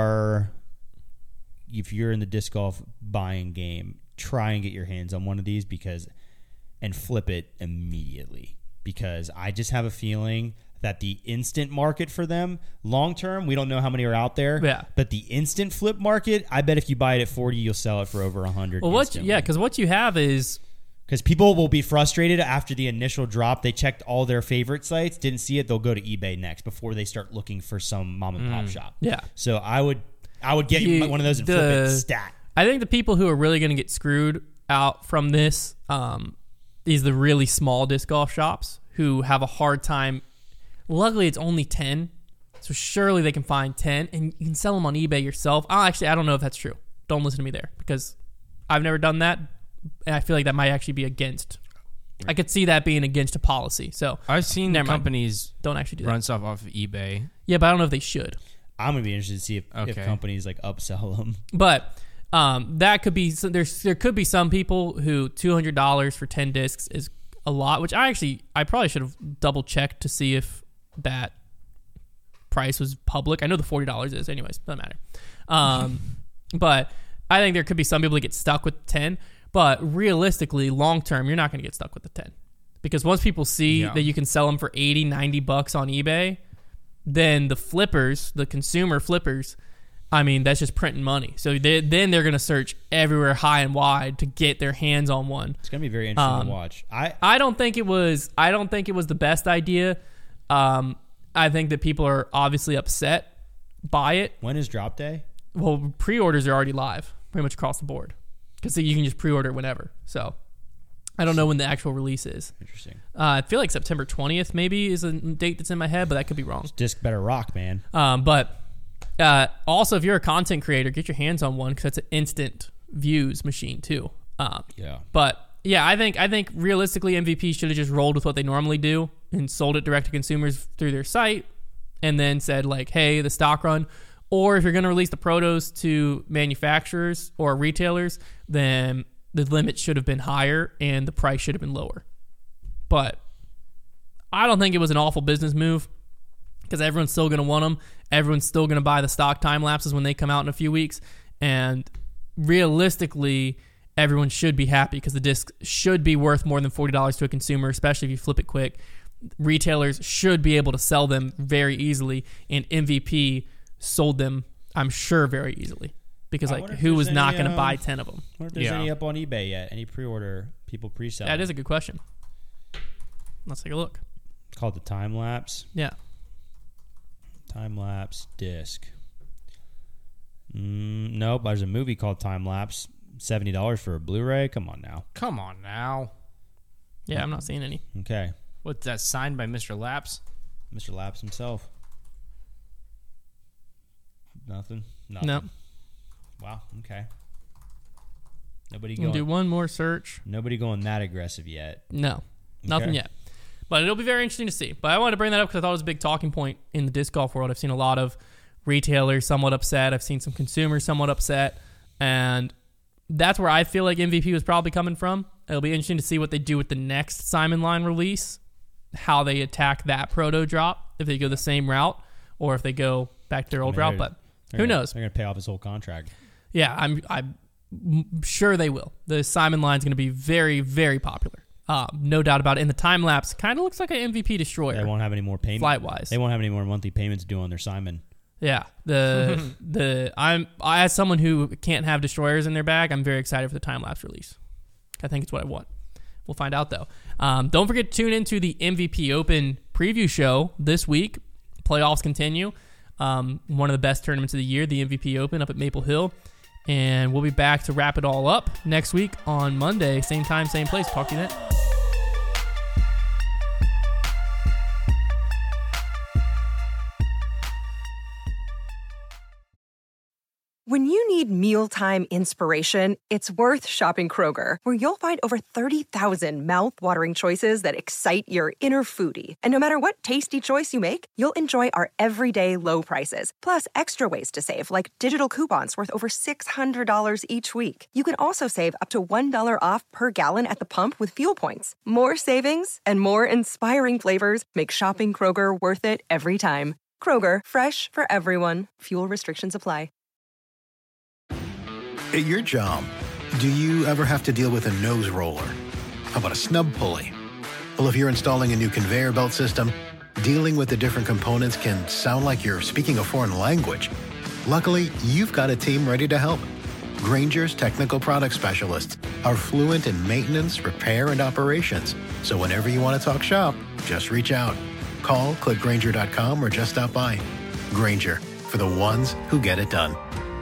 in the disc golf buying game, try and get your hands on one of these and flip it immediately because I just have a feeling that the instant market for them, long term, we don't know how many are out there. Yeah. But the instant flip market, I bet if you buy it at 40, you'll sell it for over 100. Well, because what you have is because people will be frustrated after the initial drop. They checked all their favorite sites, didn't see it. They'll go to eBay next before they start looking for some mom and pop shop. Yeah. So I would get one of those and flip it stat. I think the people who are really going to get screwed out from this is the really small disc golf shops who have a hard time. Luckily, it's only 10, so surely they can find 10, and you can sell them on eBay yourself. I don't know if that's true. Don't listen to me there, because I've never done that, and I feel like that might actually be against. I could see that being against a policy. So I've seen companies don't actually do run that. stuff off of eBay. Yeah, but I don't know if they should. I'm gonna be interested to see if companies like upsell them. But that could be there could be some people who $200 for 10 discs is a lot, which I probably should have double checked to see if that price was public. I know the $40 is, anyways, doesn't matter. But I think there could be some people that get stuck with 10. But realistically, long term, you're not going to get stuck with the 10 because once people see that you can sell them for $80, $90 on eBay, then the flippers, the consumer flippers, I mean, that's just printing money. So then they're going to search everywhere high and wide to get their hands on one. It's going to be very interesting to watch. I don't think it was the best idea. I think that people are obviously upset by it. When is drop day? Well, pre-orders are already live pretty much across the board because you can just pre-order whenever. So I don't know when the actual release is. Interesting. I feel like September 20th maybe is a date that's in my head, but that could be wrong. This disc better rock, man. But also, if you're a content creator, get your hands on one because that's an instant views machine too. But yeah, I think realistically MVP should have just rolled with what they normally do and sold it direct to consumers through their site and then said like, hey, the stock run. Or if you're going to release the protos to manufacturers or retailers, then the limit should have been higher and the price should have been lower. But I don't think it was an awful business move because everyone's still going to want them. Everyone's still going to buy the stock time lapses when they come out in a few weeks. And realistically, everyone should be happy because the disc should be worth more than $40 to a consumer, especially if you flip it quick. Retailers should be able to sell them very easily, and MVP sold them, I'm sure, very easily. because who was not going to buy 10 of them? I wonder if there's any up on eBay yet. Any pre-order people pre-sell? That is a good question. Let's take a look. It's called the Time Lapse. Yeah. Time Lapse disc. Nope. There's a movie called Time Lapse. $70 for a Blu-ray. Come on now. Yeah, I'm not seeing any. Okay. What's that, signed by Mr. Lapse? Mr. Lapse himself. Nothing. No. Wow. Okay. Nobody We'll going. do one more search. Nobody going that aggressive yet. No. Nothing Okay. yet. But it'll be very interesting to see. But I wanted to bring that up because I thought it was a big talking point in the disc golf world. I've seen a lot of retailers somewhat upset. I've seen some consumers somewhat upset. And that's where I feel like MVP was probably coming from. It'll be interesting to see what they do with the next Simon line release, how they attack that proto drop, if they go the same route or if they go back to their old route. But who knows? They're going to pay off his whole contract. Yeah, I'm sure they will. The Simon line is going to be very, very popular. No doubt about it. And the time lapse kind of looks like an MVP destroyer. They won't have any more payments. Flight-wise. They won't have any more monthly payments due on their Simon. Yeah. As someone who can't have destroyers in their bag, I'm very excited for the time lapse release. I think it's what I want. We'll find out though. Don't forget to tune into the MVP Open preview show this week. Playoffs continue. One of the best tournaments of the year, the MVP Open up at Maple Hill. And we'll be back to wrap it all up next week on Monday. Same time, same place. Talk to you then. When you need mealtime inspiration, it's worth shopping Kroger, where you'll find over 30,000 mouth-watering choices that excite your inner foodie. And no matter what tasty choice you make, you'll enjoy our everyday low prices, plus extra ways to save, like digital coupons worth over $600 each week. You can also save up to $1 off per gallon at the pump with fuel points. More savings and more inspiring flavors make shopping Kroger worth it every time. Kroger, fresh for everyone. Fuel restrictions apply. At your job, do you ever have to deal with a nose roller? How about a snub pulley? Well, if you're installing a new conveyor belt system, dealing with the different components can sound like you're speaking a foreign language. Luckily, you've got a team ready to help. Grainger's technical product specialists are fluent in maintenance, repair, and operations. So whenever you want to talk shop, just reach out. Call, click Grainger.com, or just stop by. Grainger, for the ones who get it done.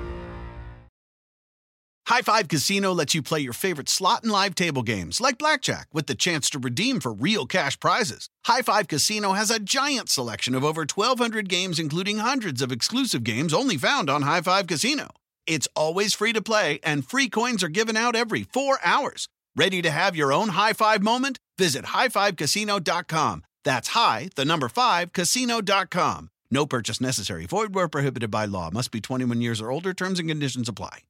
High Five Casino lets you play your favorite slot and live table games like blackjack with the chance to redeem for real cash prizes. High Five Casino has a giant selection of over 1,200 games, including hundreds of exclusive games only found on High Five Casino. It's always free to play, and free coins are given out every 4 hours. Ready to have your own high five moment? Visit highfivecasino.com. That's casino.com. No purchase necessary. Void where prohibited by law. Must be 21 years or older. Terms and conditions apply.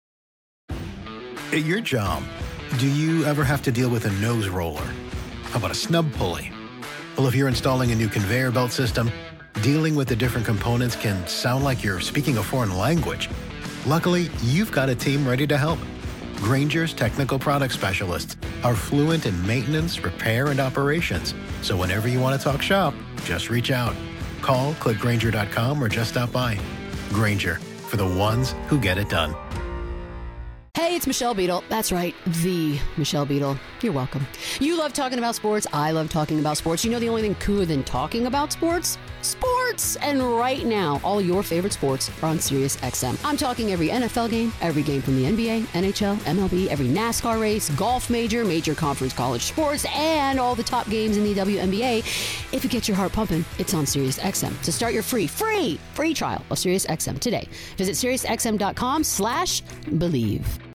At your job, do you ever have to deal with a nose roller? How about a snub pulley? Well, if you're installing a new conveyor belt system, dealing with the different components can sound like you're speaking a foreign language. Luckily, you've got a team ready to help. Grainger's technical product specialists are fluent in maintenance, repair, and operations. So whenever you want to talk shop, just reach out. Call, click Grainger.com, or just stop by. Grainger, for the ones who get it done. Hey, it's Michelle Beadle. That's right, the Michelle Beadle. You're welcome. You love talking about sports. I love talking about sports. You know the only thing cooler than talking about sports? Sports! And right now, all your favorite sports are on SiriusXM. I'm talking every NFL game, every game from the NBA, NHL, MLB, every NASCAR race, golf major conference college sports, and all the top games in the WNBA. If it gets your heart pumping, it's on SiriusXM. So start your free trial of SiriusXM today. Visit SiriusXM.com/believe.